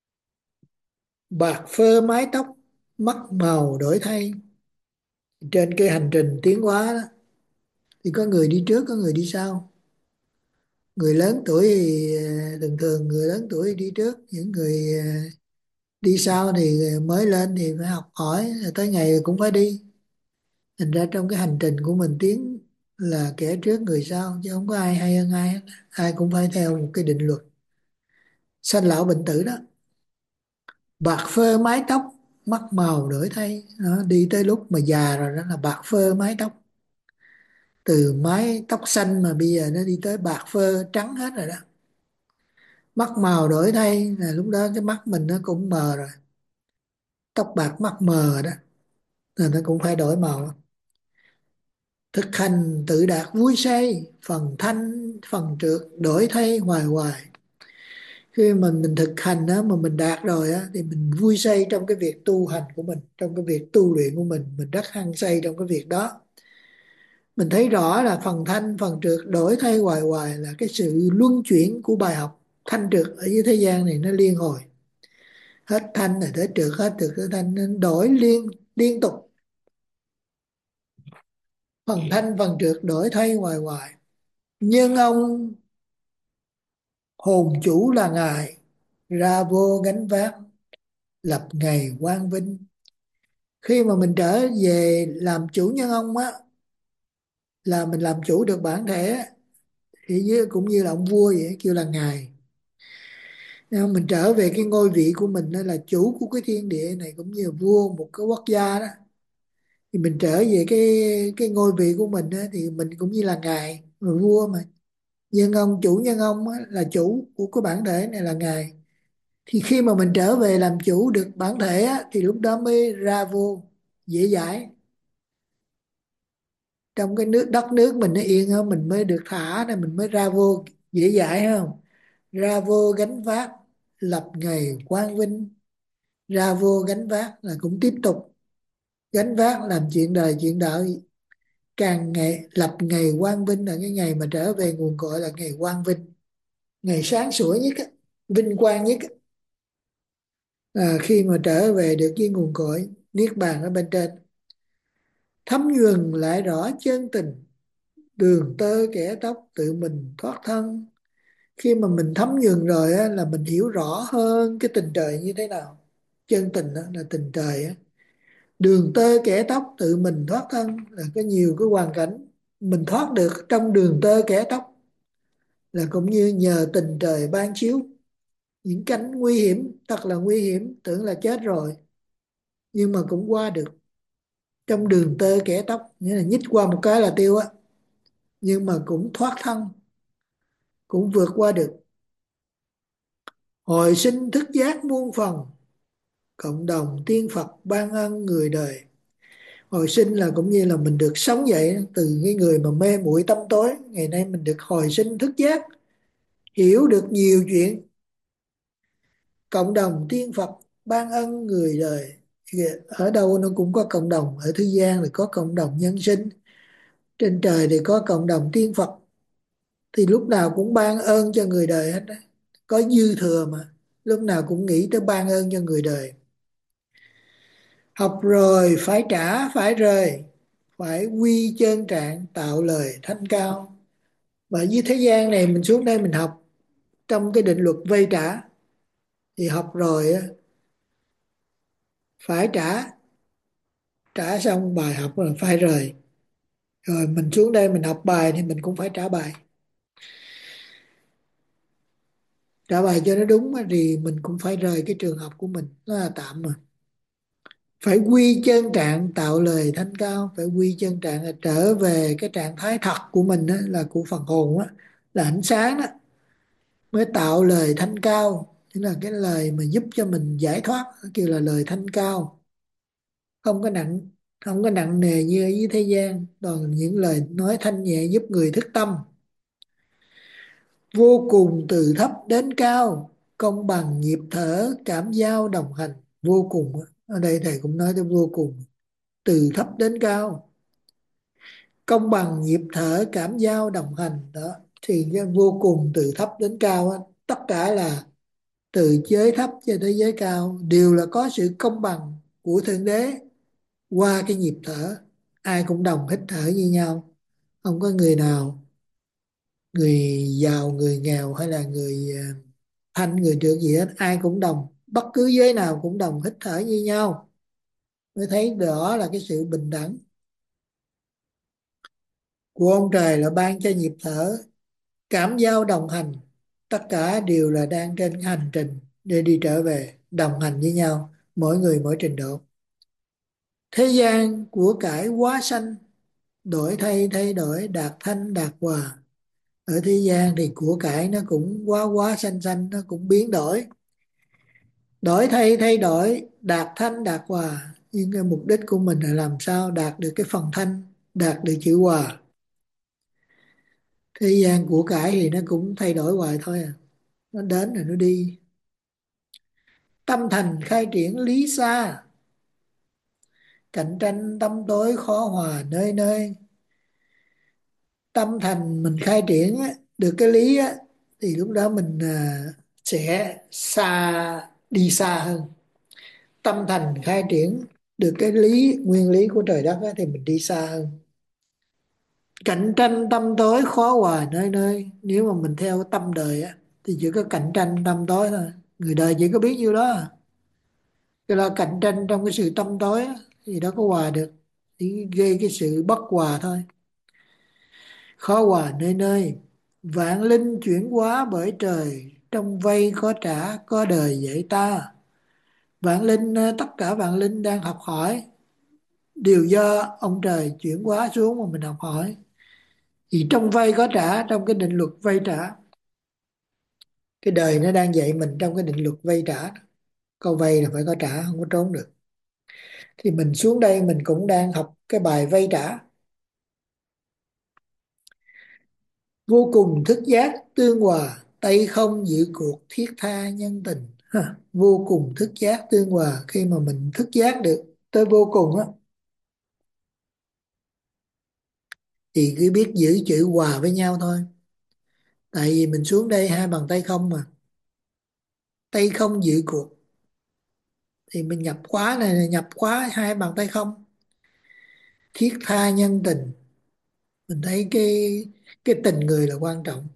bạc phơ mái tóc, mắt màu đổi thay. Trên cái hành trình tiến hóa đó, thì có người đi trước, có người đi sau. Người lớn tuổi thì thường thường người lớn tuổi đi trước, những người đi sau thì mới lên thì phải học hỏi, rồi tới ngày cũng phải đi. Thành ra trong cái hành trình của mình tiến là kẻ trước người sau, chứ không có ai hay hơn ai hết. Ai cũng phải theo một cái định luật sanh lão bệnh tử đó. Bạc phơ mái tóc, mắt màu đổi thay đó, đi tới lúc mà già rồi đó là bạc phơ mái tóc. Từ mái tóc xanh mà bây giờ nó đi tới bạc phơ trắng hết rồi đó. Mắt màu đổi thay là lúc đó cái mắt mình nó cũng mờ rồi, tóc bạc mắt mờ đó, là nó cũng phải đổi màu. Thực hành tự đạt vui say, phần thanh phần trượt đổi thay hoài hoài. Khi mà mình thực hành đó mà mình đạt rồi á, thì mình vui say trong cái việc tu hành của mình, trong cái việc tu luyện của mình rất hăng say trong cái việc đó. Mình thấy rõ là phần thanh phần trượt đổi thay hoài hoài là cái sự luân chuyển của bài học. Thanh trượt ở dưới thế gian này nó liên hồi, hết thanh rồi tới trượt, hết trượt tới thanh, nên đổi liên tục. Phần thanh phần trượt đổi thay hoài hoài. Nhưng ông hồn chủ là ngài, ra vô gánh vác, lập ngày quang vinh. Khi mà mình trở về làm chủ nhân ông á, là mình làm chủ được bản thể á, thì cũng như là ông vua vậy, kêu là ngài. Nên mình trở về cái ngôi vị của mình đó là chủ của cái thiên địa này, cũng như là vua một cái quốc gia đó. Thì mình trở về cái ngôi vị của mình á, thì mình cũng như là ngài, mà vua mà. Nhân ông chủ nhân ông á, là chủ của cái bản thể này là ngài. Thì khi mà mình trở về làm chủ được bản thể á, thì lúc đó mới ra vô dễ dãi. Trong cái đất nước mình nó yên hơn, mình mới được thả này, mình mới ra vô dễ dãi không. Ra vô gánh vác, lập ngày quang vinh. Ra vô gánh vác là cũng tiếp tục gánh vác làm chuyện đời chuyện đạo. Càng ngày lập ngày quang vinh là cái ngày mà trở về nguồn cội, là ngày quang vinh, ngày sáng sủa nhất á, vinh quang nhất á. Khi mà trở về được với nguồn cội niết bàn ở bên trên. Thấm nhuần lại rõ chân tình, đường tơ kẻ tóc tự mình thoát thân. Khi mà mình thấm nhuần rồi á, là mình hiểu rõ hơn cái tình trời như thế nào. Chân tình đó là tình trời á. Đường tơ kẻ tóc tự mình thoát thân là có nhiều cái hoàn cảnh mình thoát được trong đường tơ kẻ tóc, là cũng như nhờ tình trời ban chiếu. Những cảnh nguy hiểm, thật là nguy hiểm, tưởng là chết rồi, nhưng mà cũng qua được trong đường tơ kẻ tóc, nghĩa là nhích qua một cái là tiêu á, nhưng mà cũng thoát thân, cũng vượt qua được. Hồi sinh thức giác muôn phần, cộng đồng tiên Phật ban ân người đời. Hồi sinh là cũng như là mình được sống dậy từ cái người mà mê muội tâm tối, ngày nay mình được hồi sinh thức giác, hiểu được nhiều chuyện. Cộng đồng tiên Phật ban ân người đời. Ở đâu nó cũng có cộng đồng, ở thế gian thì có cộng đồng nhân sinh, Trên trời thì có cộng đồng tiên Phật, thì lúc nào cũng ban ơn cho người đời hết đó. Có dư thừa mà, lúc nào cũng nghĩ tới ban ơn cho người đời. Học rồi phải trả phải rời, phải quy chân trạng tạo lời thanh cao. Và dưới thế gian này mình xuống đây mình học trong cái định luật vay trả, thì học rồi á, phải trả, trả xong bài học rồi phải rời. Rồi mình xuống đây mình học bài thì mình cũng phải trả bài. Trả bài cho nó đúng á, thì mình cũng phải rời cái trường học của mình, nó là tạm mà. Phải quy chân trạng tạo lời thanh cao. Phải quy chân trạng là trở về cái trạng thái thật của mình á, là của phần hồn á, là ánh sáng đó, mới tạo lời thanh cao. Tức là cái lời mà giúp cho mình giải thoát, kêu là lời thanh cao. Không có nặng, không có nặng nề như ở dưới thế gian, toàn những lời nói thanh nhẹ giúp người thức tâm. Vô cùng từ thấp đến cao, công bằng nhịp thở cảm giao đồng hành. Vô cùng á, ở đây thầy cũng nói tới vô cùng, từ thấp đến cao, công bằng nhịp thở cảm giao đồng hành đó. Thì cái vô cùng từ thấp đến cao á, tất cả là từ giới thấp cho tới giới cao đều là có sự công bằng của Thượng Đế. Qua cái nhịp thở ai cũng đồng hít thở như nhau, không có người nào, người giàu người nghèo hay là người thanh người trượt gì hết, ai cũng đồng, bất cứ giới nào cũng đồng hít thở như nhau. Mới thấy đó là cái sự bình đẳng của ông trời, là ban cho nhịp thở cảm giao đồng hành. Tất cả đều là đang trên cái hành trình để đi trở về, đồng hành với nhau, mỗi người mỗi trình độ. Thế gian của cải quá sanh, đổi thay thay đổi đạt thanh đạt hòa. Ở thế gian thì của cải nó cũng quá quá sanh sanh, nó cũng biến đổi, đổi thay thay đổi đạt thanh đạt hòa. Nhưng cái mục đích của mình là làm sao đạt được cái phần thanh, đạt được chữ hòa. Thế gian của cải thì nó cũng thay đổi hoài thôi à, nó đến rồi nó đi. Tâm thành khai triển lý xa, cạnh tranh tâm tối khó hòa nơi nơi. Tâm thành mình khai triển á, được cái lý á, thì lúc đó mình sẽ xa, đi xa hơn. Tâm thành khai triển được cái lý, nguyên lý của trời đất á, thì mình đi xa hơn. Cạnh tranh tâm tối khó hòa nơi nơi. Nếu mà mình theo tâm đời á, thì chỉ có cạnh tranh tâm tối thôi, người đời chỉ có biết nhiêu đó à. Cái là cạnh tranh trong cái sự tâm tối á, thì đâu có hòa được, chỉ gây cái sự bất hòa thôi. Khó hòa nơi nơi, vạn linh chuyển hóa bởi trời, trong vây khó trả có đời dạy ta. Vạn linh, tất cả vạn linh đang học hỏi đều do ông trời chuyển hóa xuống mà mình học hỏi. Thì trong vay có trả, trong cái định luật vay trả, cái đời nó đang dạy mình trong cái định luật vay trả. Câu vay là phải có trả, không có trốn được. Thì mình xuống đây mình cũng đang học cái bài vay trả. Vô cùng thức giác tương hòa, tay không giữ cuộc thiết tha nhân tình. Ha, vô cùng thức giác tương hòa, khi mà mình thức giác được tới vô cùng á, thì cứ biết giữ chữ hòa với nhau thôi. Tại vì mình xuống đây hai bàn tay không mà, tay không giữ cuộc, thì mình nhập khóa này là nhập khóa hai bàn tay không. Thiết tha nhân tình, mình thấy cái tình người là quan trọng.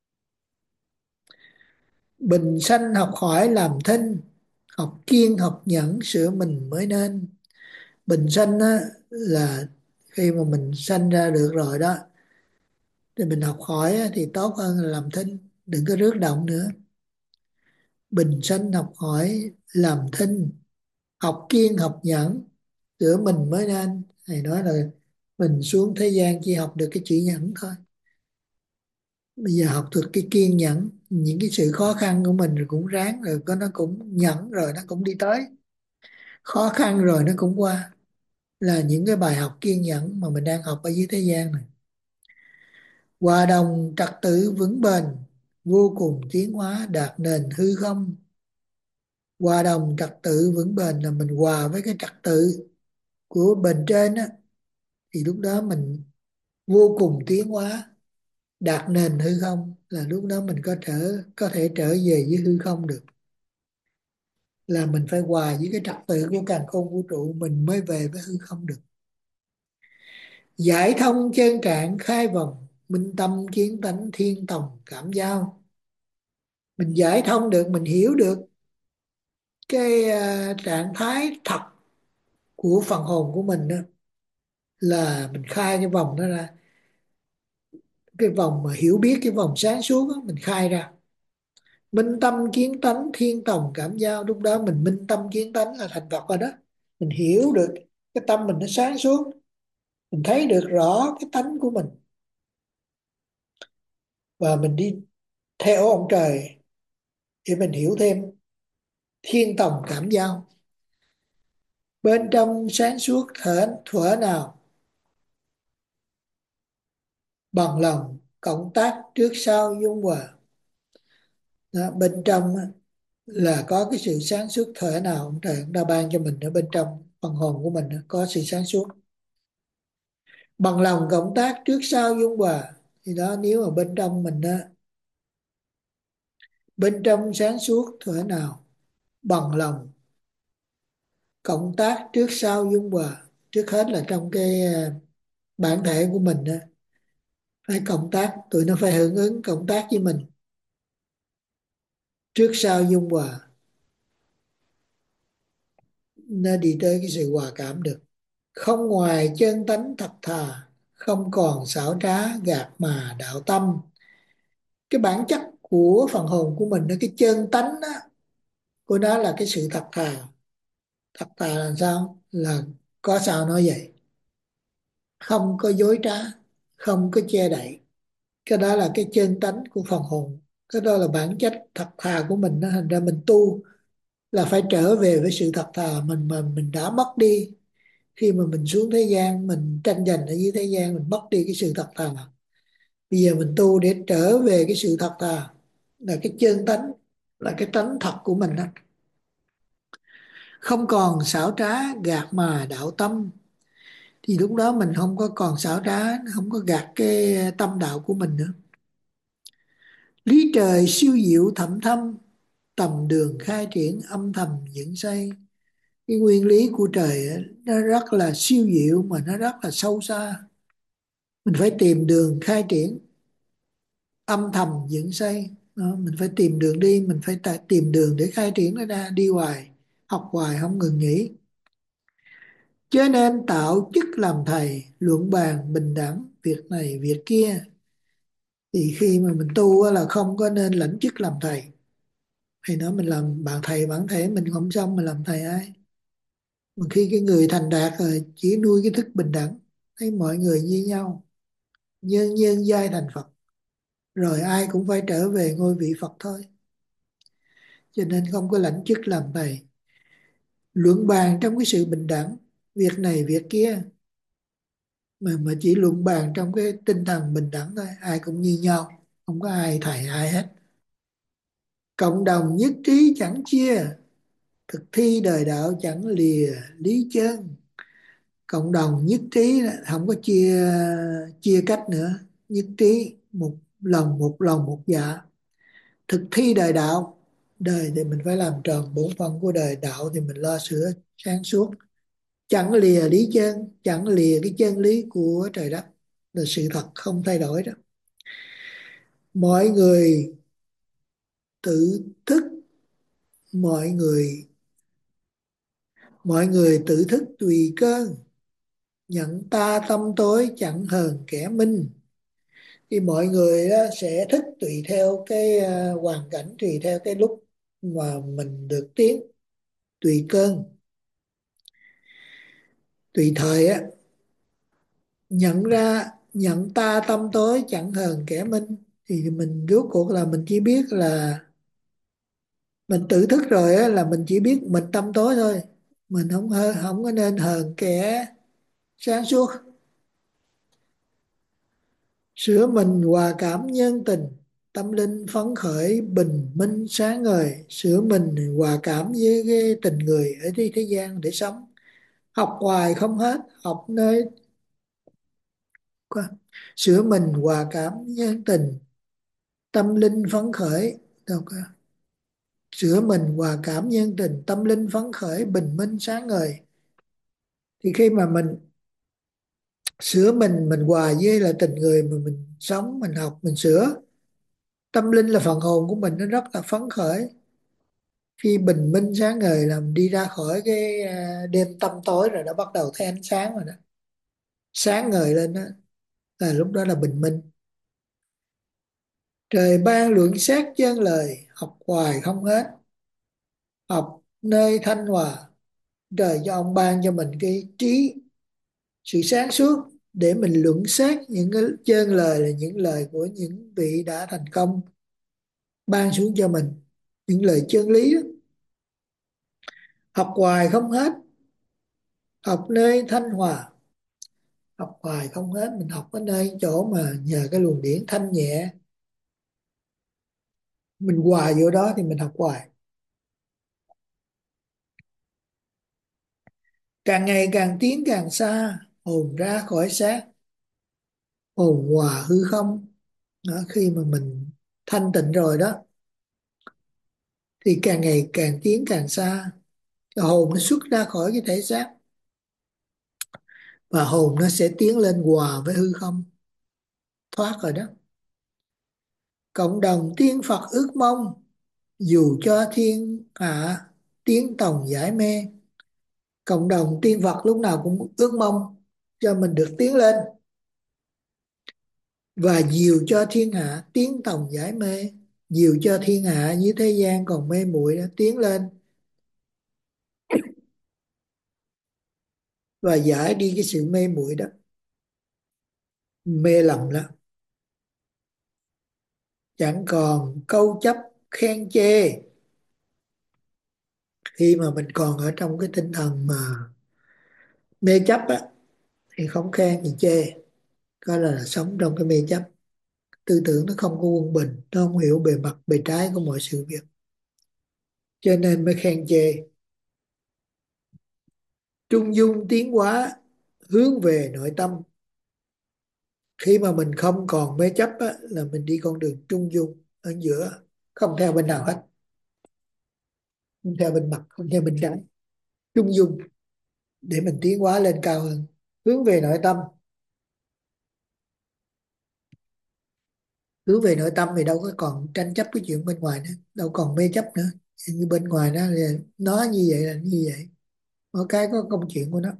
Bình sanh học hỏi làm thinh, học kiên học nhẫn sửa mình mới nên. Bình sanh á, là khi mà mình sanh ra được rồi đó, thì mình học hỏi á, thì tốt hơn là làm thinh, đừng có rước động nữa. Bình sanh học hỏi làm thinh, học kiên học nhẫn sửa mình mới nên. Thầy nói là mình xuống thế gian chỉ học được cái chữ nhẫn thôi. Bây giờ học được cái kiên nhẫn, những cái sự khó khăn của mình rồi cũng ráng, rồi có nó cũng nhẫn rồi nó cũng đi tới. Khó khăn rồi nó cũng qua, là những cái bài học kiên nhẫn mà mình đang học ở dưới thế gian này. Hòa đồng trật tự vững bền, vô cùng tiến hóa đạt nền hư không. Hòa đồng trật tự vững bền là mình hòa với cái trật tự của bền trên á, thì lúc đó mình vô cùng tiến hóa đạt nền hư không, là lúc đó mình có thể trở về với hư không được. Là mình phải hòa với cái trật tự của càn khôn vũ trụ mình mới về với hư không được. Giải thông chân trạng khai vòng, minh tâm kiến tánh thiên tòng cảm giao. Mình giải thông được, mình hiểu được cái trạng thái thật của phần hồn của mình đó, là mình khai cái vòng đó ra, cái vòng mà hiểu biết, cái vòng sáng suốt đó, mình khai ra. Minh tâm kiến tánh thiên tòng cảm giao, lúc đó mình minh tâm kiến tánh là thành Phật rồi đó. Mình hiểu được, cái tâm mình nó sáng suốt, mình thấy được rõ cái tánh của mình, và mình đi theo ông trời để mình hiểu thêm. Thiên tòng cảm giao, bên trong sáng suốt thuở nào, bằng lòng cộng tác trước sau dung hòa. Đó, bên trong á, là có cái sự sáng suốt thuở nào ông trời cũng đã ban cho mình. Ở bên trong phần hồn của mình á, có sự sáng suốt, bằng lòng cộng tác trước sau dung hòa. Thì đó, nếu mà bên trong mình á, bên trong sáng suốt thuở nào, bằng lòng cộng tác trước sau dung hòa. Trước hết là trong cái bản thể của mình á, phải cộng tác, tụi nó phải hưởng ứng cộng tác với mình, trước sau dung hòa, nó đi tới cái sự hòa cảm được. Không ngoài chân tánh thật thà, không còn xảo trá gạt mà đạo tâm. Cái bản chất của phần hồn của mình, cái chân tánh đó, của nó là cái sự thật thà. Thật thà là sao? Là có sao nói vậy, không có dối trá, không có che đậy. Cái đó là cái chân tánh của phần hồn, cái đó là bản chất thật thà của mình đó. Thành ra mình tu là phải trở về với sự thật thà mình mà mình đã mất đi. Khi mà mình xuống thế gian, mình tranh giành ở dưới thế gian, mình mất đi cái sự thật thà. Bây giờ mình tu để trở về cái sự thật thà, là cái chân tánh, là cái tánh thật của mình đó. Không còn xảo trá gạt mà đạo tâm. Thì lúc đó mình không có còn xảo trá, không có gạt cái tâm đạo của mình nữa. Lý trời siêu diệu thẳm thâm, tầm đường khai triển âm thầm dựng xây. Cái nguyên lý của trời á, nó rất là siêu diệu mà nó rất là sâu xa. Mình phải tìm đường khai triển, âm thầm dựng xây. Đó, mình phải tìm đường đi, mình phải tìm đường để khai triển nó ra, đi hoài, học hoài không ngừng nghỉ. Cho nên tạo chức làm thầy, luận bàn bình đẳng, việc này việc kia. Thì khi mà mình tu á, là không có nên lãnh chức làm thầy. Hay nói mình làm bạn thầy bản thể mình không xong, mình làm thầy ai? Mà khi cái người thành đạt rồi, chỉ nuôi cái thức bình đẳng, thấy mọi người như nhau, nhân nhân giai thành Phật, rồi ai cũng phải trở về ngôi vị Phật thôi. Cho nên không có lãnh chức làm thầy. Luận bàn trong cái sự bình đẳng, việc này việc kia, mà chỉ luận bàn trong cái tinh thần bình đẳng thôi, ai cũng như nhau, không có ai thầy ai hết. Cộng đồng nhất trí chẳng chia, thực thi đời đạo chẳng lìa lý chân. Cộng đồng nhất trí là không có chia chia cách nữa, nhất trí một lòng một dạ, thực thi đời đạo. Đời thì mình phải làm tròn bổn phận của đời, đạo thì mình lo sửa sáng suốt. Chẳng lìa lý chân, chẳng lìa cái chân lý của trời đất, là sự thật không thay đổi đó. Mọi người tự thức, mọi người mọi người tự thức tùy cơ, nhận ta tâm tối chẳng hờn kẻ minh. Thì mọi người á, sẽ thức tùy theo cái hoàn cảnh, tùy theo cái lúc mà mình được tiến, tùy cơn, tùy thời á. Nhận ta tâm tối chẳng hờn kẻ minh. Thì mình rốt cuộc là mình chỉ biết là mình tự thức rồi á, là mình chỉ biết mình tâm tối thôi. Mình không có nên hờn kẻ sáng suốt. Sửa mình hòa cảm nhân tình, tâm linh phấn khởi bình minh sáng ngời. Sửa mình hòa cảm với cái tình người ở thế gian để sống. Học hoài không hết, học nơi Quá. Sửa mình hòa cảm nhân tình, tâm linh phấn khởi. Đâu có. Sửa mình hòa cảm nhân tình, tâm linh phấn khởi, bình minh sáng ngời. Thì khi mà mình sửa mình hòa với là tình người mà mình sống, mình học, mình sửa, tâm linh là phần hồn của mình nó rất là phấn khởi. Khi bình minh sáng ngời là mình đi ra khỏi cái đêm tăm tối rồi, đã bắt đầu thấy ánh sáng rồi đó, sáng ngời lên đó, là lúc đó là bình minh. Trời ban luận xét chân lời, học hoài không hết, học nơi thanh hòa. Trời cho ông ban cho mình cái trí, sự sáng suốt để mình luận xét những cái chân lời, là những lời của những vị đã thành công ban xuống cho mình, những lời chân lý đó. Học hoài không hết, học nơi thanh hòa. Học hoài không hết, mình học ở nơi chỗ mà nhờ cái luồng điển thanh nhẹ, mình hòa vô đó thì mình học hoài. Càng ngày càng tiến càng xa, hồn ra khỏi xác, hồn hòa hư không đó. Khi mà mình thanh tịnh rồi đó thì càng ngày càng tiến càng xa, hồn nó xuất ra khỏi cái thể xác, và hồn nó sẽ tiến lên hòa với hư không, thoát rồi đó. Cộng đồng tiên Phật ước mong, dù cho thiên hạ tiếng tòng giải mê. Cộng đồng tiên Phật lúc nào cũng ước mong cho mình được tiến lên, và dìu cho thiên hạ tiếng tòng giải mê. Dìu cho thiên hạ như thế gian còn mê muội đó, tiến lên và giải đi cái sự mê muội đó, mê lầm đó. Chẳng còn câu chấp khen chê. Khi mà mình còn ở trong cái tinh thần mà mê chấp á, thì không khen thì chê. Có là sống trong cái mê chấp, tư tưởng nó không có quân bình, nó không hiểu bề mặt bề trái của mọi sự việc, cho nên mới khen chê. Trung dung tiến hóa, hướng về nội tâm. Khi mà mình không còn mê chấp á, là mình đi con đường trung dung ở giữa, không theo bên nào hết, không theo bên mặt, không theo bên trái, trung dung để mình tiến hóa lên cao hơn, hướng về nội tâm. Hướng về nội tâm thì đâu có còn tranh chấp cái chuyện bên ngoài nữa, đâu còn mê chấp nữa. Như bên ngoài đó là nó như vậy là như vậy, mỗi cái có công chuyện của nó.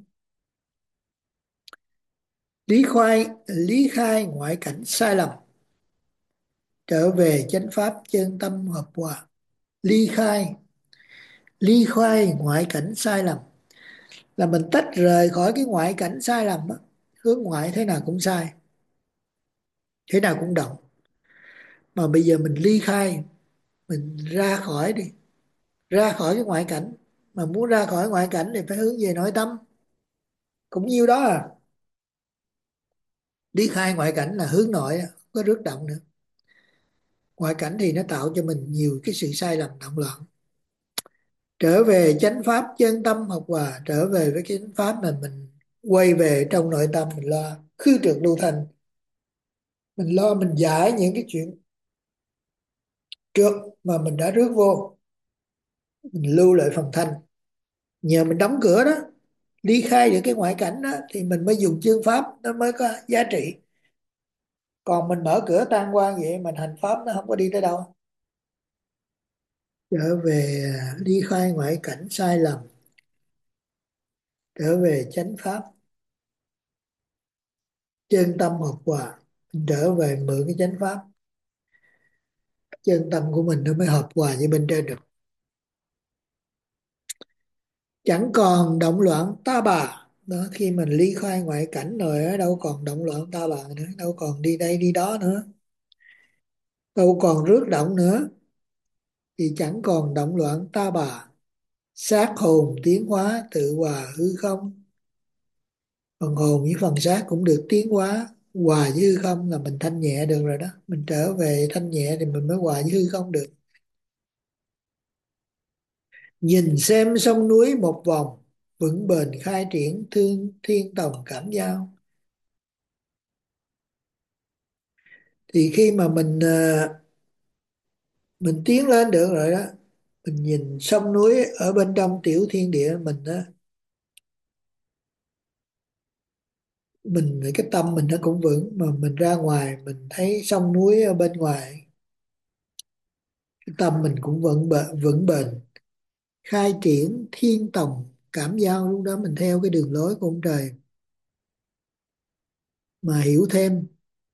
Lý khai ngoại cảnh sai lầm, trở về chánh pháp chân tâm hợp hòa. Ly khai ly khai ngoại cảnh sai lầm là mình tách rời khỏi cái ngoại cảnh sai lầm á. Hướng ngoại thế nào cũng sai, thế nào cũng động, mà bây giờ mình ly khai, mình ra khỏi đi, ra khỏi cái ngoại cảnh. Mà muốn ra khỏi ngoại cảnh thì phải hướng về nội tâm, cũng nhiêu đó à. Ly khai ngoại cảnh là hướng nội, không có rước động nữa. Ngoại cảnh thì nó tạo cho mình nhiều cái sự sai lầm động loạn. Trở về chánh pháp chân tâm học hòa, trở về với cái chánh pháp mà mình quay về trong nội tâm, mình lo khứ trượt lưu thanh, mình lo mình giải những cái chuyện trượt mà mình đã rước vô, mình lưu lại phần thanh. Nhờ mình đóng cửa đó, ly khai được cái ngoại cảnh đó, thì mình mới dùng chương pháp nó mới có giá trị. Còn mình mở cửa tan quan vậy, mình hành pháp nó không có đi tới đâu. Trở về ly khai ngoại cảnh sai lầm, trở về chánh pháp chân tâm hợp hòa. Mình trở về mượn cái chánh pháp, chân tâm của mình nó mới hợp hòa với bên trên được. Chẳng còn động loạn ta bà đó. Khi mình ly khai ngoại cảnh rồi á, đâu còn động loạn ta bà nữa, đâu còn đi đây đi đó nữa, đâu còn rước động nữa, thì chẳng còn động loạn ta bà. Xác hồn tiến hóa tự hòa hư không. Phần hồn với phần xác cũng được tiến hóa, hòa với hư không là mình thanh nhẹ được rồi đó. Mình trở về thanh nhẹ thì mình mới hòa với hư không được. Nhìn xem sông núi một vòng, vững bền khai triển thương thiên tòng cảm giao. Thì khi mà mình tiến lên được rồi đó, mình nhìn sông núi ở bên trong tiểu thiên địa mình đó, cái tâm mình nó cũng vững, mà mình ra ngoài mình thấy sông núi ở bên ngoài, cái tâm mình cũng vững bền, khai triển thiên tòng cảm giao. Lúc đó mình theo cái đường lối của ông trời mà hiểu thêm,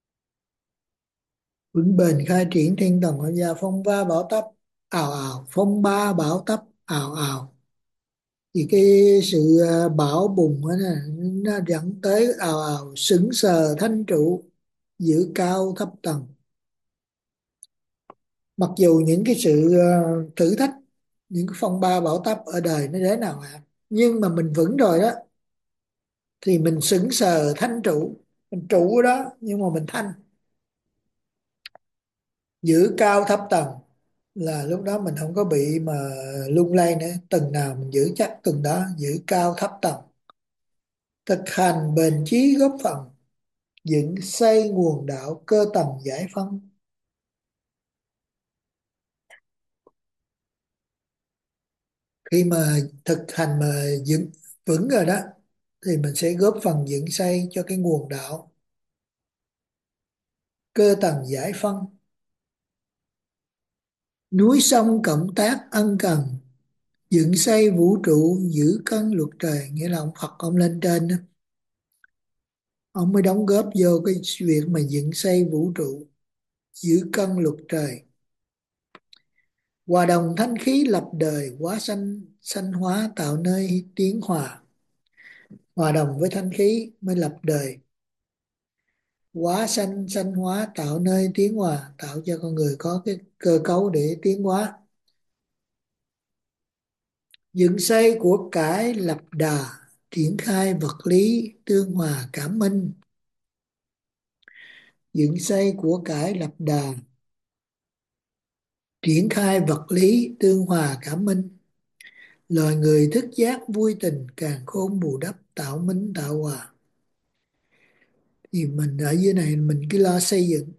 vững bền khai triển thiên tòng cảm giao. Phong ba bão táp ào ào, phong ba bão táp ào ào, thì cái sự bão bùng đó nè, nó dẫn tới ào ào sững sờ thanh trụ, giữ cao thấp tầng. Mặc dù những cái sự thử thách, những cái phong ba bão táp ở đời nó thế nào hả, nhưng mà mình vững rồi đó, thì mình sững sờ thanh trụ. Mình trụ ở đó nhưng mà mình thanh, giữ cao thấp tầng, là lúc đó mình không có bị mà lung lay nữa. Tầng nào mình giữ chắc tầng đó, giữ cao thấp tầng. Thực hành bền chí góp phần dựng xây nguồn đạo cơ tầng giải phân. Khi mà thực hành mà dựng vững rồi đó, thì mình sẽ góp phần dựng xây cho cái nguồn đạo cơ tầng giải phân. Núi sông cộng tác ân cần, dựng xây vũ trụ giữ cân luật trời. Nghĩa là ông Phật ông lên trên đó, ông mới đóng góp vô cái việc mà dựng xây vũ trụ giữ cân luật trời. Hòa đồng thanh khí lập đời, hóa sanh sanh hóa tạo nơi tiến hòa. Hòa đồng với thanh khí mới lập đời, hóa sanh sanh hóa tạo nơi tiến hòa, tạo cho con người có cái cơ cấu để tiến hóa. Dựng xây của cải lập đà, triển khai vật lý tương hòa cảm minh. Dựng xây của cải lập đà, triển khai vật lý tương hòa cảm minh. Loài người thức giác vui tình, càng khôn bù đắp tạo minh tạo hòa. Thì mình ở dưới này mình cứ lo xây dựng,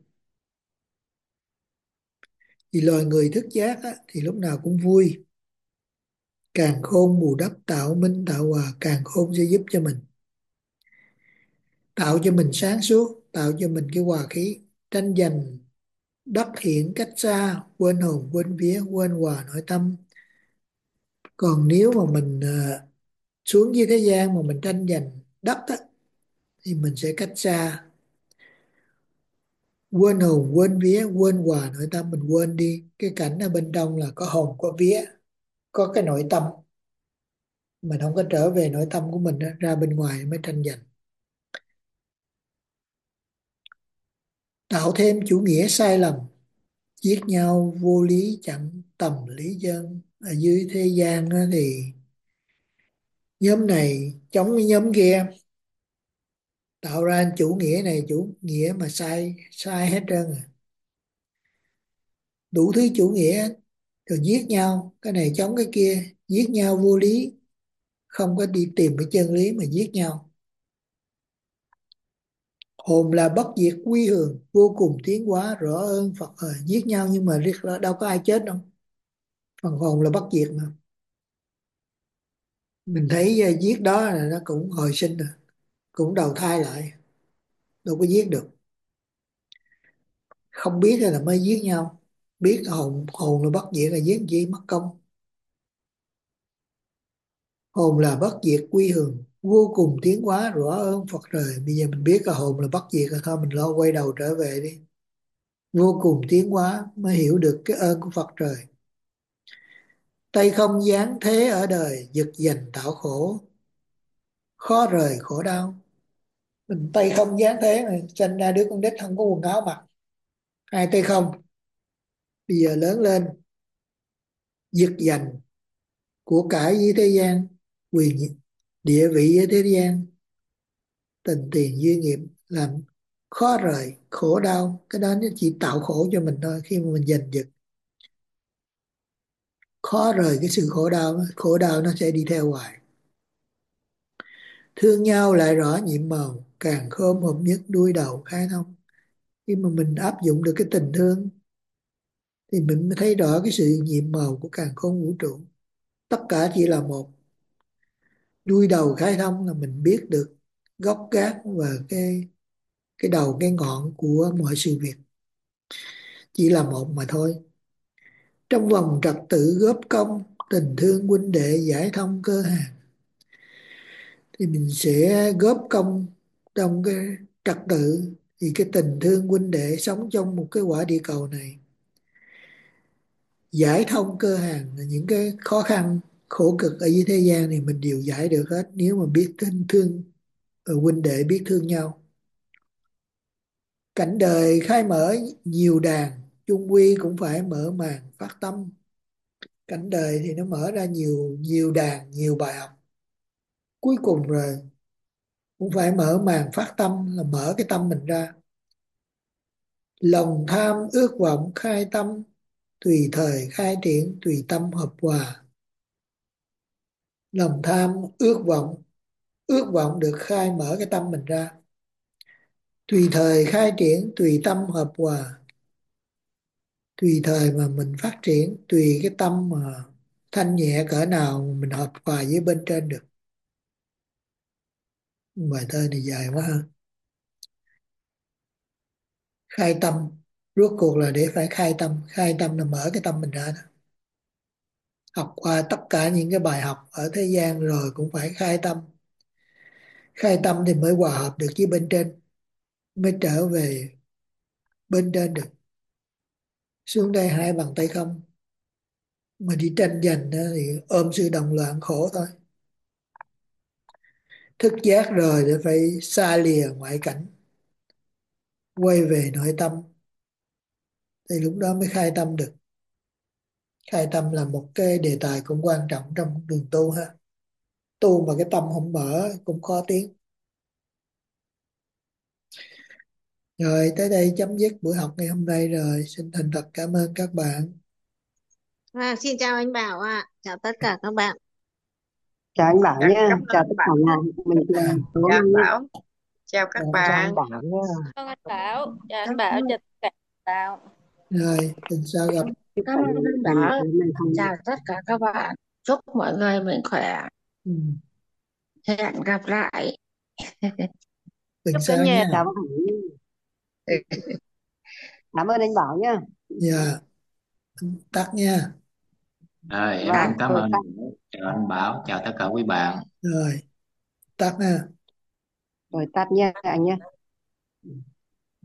thì loài người thức giác á, thì lúc nào cũng vui. Càng khôn bù đắp tạo minh tạo hòa, càng khôn sẽ giúp cho mình, tạo cho mình sáng suốt, tạo cho mình cái hòa khí. Tranh giành đắc hiện cách xa, quên hồn quên vía, quên hòa nội tâm. Còn nếu mà mình xuống dưới thế gian mà mình tranh giành đất á, thì mình sẽ cách xa, quên hồn quên vía, quên hòa nội tâm. Mình quên đi cái cảnh ở bên trong là có hồn có vía, có cái nội tâm. Mình không có trở về nội tâm của mình đó, ra bên ngoài mới tranh giành. Tạo thêm chủ nghĩa sai lầm, giết nhau vô lý chẳng tầm lý dân. Ở dưới thế gian đó thì nhóm này chống với nhóm kia, tạo ra chủ nghĩa này chủ nghĩa mà sai sai hết trơn à. Đủ thứ chủ nghĩa, rồi giết nhau, cái này chống cái kia, giết nhau vô lý, không có đi tìm cái chân lý mà giết nhau. Hồn là bất diệt quy hường, vô cùng tiến hóa rõ ơn Phật. Giết nhau nhưng mà riết ra đâu có ai chết đâu, phần hồn là bất diệt mà. Mình thấy giết đó là nó cũng hồi sinh rồi, cũng đầu thai lại, đâu có giết được. Không biết là mới giết nhau, biết hồn hồn là bất diệt là giết gì mất công. Hồn là bất diệt quy hường, vô cùng tiến hóa rõ ơn Phật trời. Bây giờ mình biết là hồn là bất diệt rồi, thôi mình lo quay đầu trở về đi. Vô cùng tiến hóa mới hiểu được cái ơn của Phật trời. Tay không giáng thế ở đời, giật giành tạo khổ, khó rời khổ đau. Mình tay không giáng thế mà sinh ra đứa con nít không có quần áo mặc, hai tay không. Bây giờ lớn lên giật giành của cải với thế gian, quyền địa vị với thế gian, tình tiền duyên nghiệp, làm khó rời khổ đau. Cái đó nó chỉ tạo khổ cho mình thôi. Khi mà mình giành giật, khó rời cái sự khổ đau, khổ đau nó sẽ đi theo hoài. Thương nhau lại rõ nhiệm màu, càng khôn hợp nhất đuôi đầu khai thông. Khi mà mình áp dụng được cái tình thương thì mình mới thấy rõ cái sự nhiệm màu của càn khôn vũ trụ. Tất cả chỉ là một. Đuôi đầu khai thông là mình biết được gốc gác và cái đầu cái ngọn của mọi sự việc, chỉ là một mà thôi. Trong vòng trật tự góp công, tình thương huynh đệ giải thông cơ hàng, thì mình sẽ góp công trong cái trật tự. Thì cái tình thương huynh đệ sống trong một cái quả địa cầu này, giải thông cơ hàng là những cái khó khăn khổ cực ở dưới thế gian này mình đều giải được hết, nếu mà biết tình thương huynh đệ, biết thương nhau. Cảnh đời khai mở nhiều đàn, chung quy cũng phải mở màn phát tâm. Cảnh đời thì nó mở ra nhiều nhiều đàn, nhiều bài học, cuối cùng rồi cũng phải mở màn phát tâm, là mở cái tâm mình ra. Lòng tham ước vọng khai tâm, tùy thời khai triển, tùy tâm hợp hòa. Lòng tham ước vọng được khai mở cái tâm mình ra, tùy thời khai triển, tùy tâm hợp hòa. Tùy thời mà mình phát triển, tùy cái tâm mà thanh nhẹ cỡ nào mà mình hợp hòa với bên trên được. Bài thơ này dài quá ha. Khai tâm, rốt cuộc là để phải khai tâm. Khai tâm là mở cái tâm mình ra đó. Học qua tất cả những cái bài học ở thế gian rồi cũng phải khai tâm. Khai tâm thì mới hòa hợp được với bên trên, mới trở về bên trên được. Xuống đây hai bàn tay không, mà đi tranh giành đó thì ôm sự đồng loạn khổ thôi. Thức giác rồi thì phải xa lìa ngoại cảnh, quay về nội tâm, thì lúc đó mới khai tâm được. Khai tâm là một cái đề tài cũng quan trọng trong đường tu ha. Tu mà cái tâm không mở cũng khó tiến. Rồi tới đây chấm dứt buổi học ngày hôm nay rồi. Xin thành thật cảm ơn các bạn. Xin chào anh Bảo ạ, chào tất cả các bạn. Chào anh Bảo Dạ, nhé, cảm chào ơn tất cả bạn. nhà mình À, xuống Chào anh nhé. Bảo, chào các Chào anh bạn. Bảo nhé. Chào anh Bảo, chào anh Bảo, chào tất cả các bạn. rồi tuần sau gặp. Chúc Cảm ơn anh mình Bảo. mình không Chào tất cả các bạn. Chúc mọi người mạnh khỏe. Ừ, Hẹn gặp lại. tuần Chúc cả sau nhà nha. chào Bảo. Cảm ơn anh Bảo nhé. Dạ, tắt nha. Rồi em Vâng, cũng cảm tôi ơn. tắt Chào anh Bảo, chào tất cả quý bạn. Rồi, tắt nha. rồi tắt nhé anh nhé.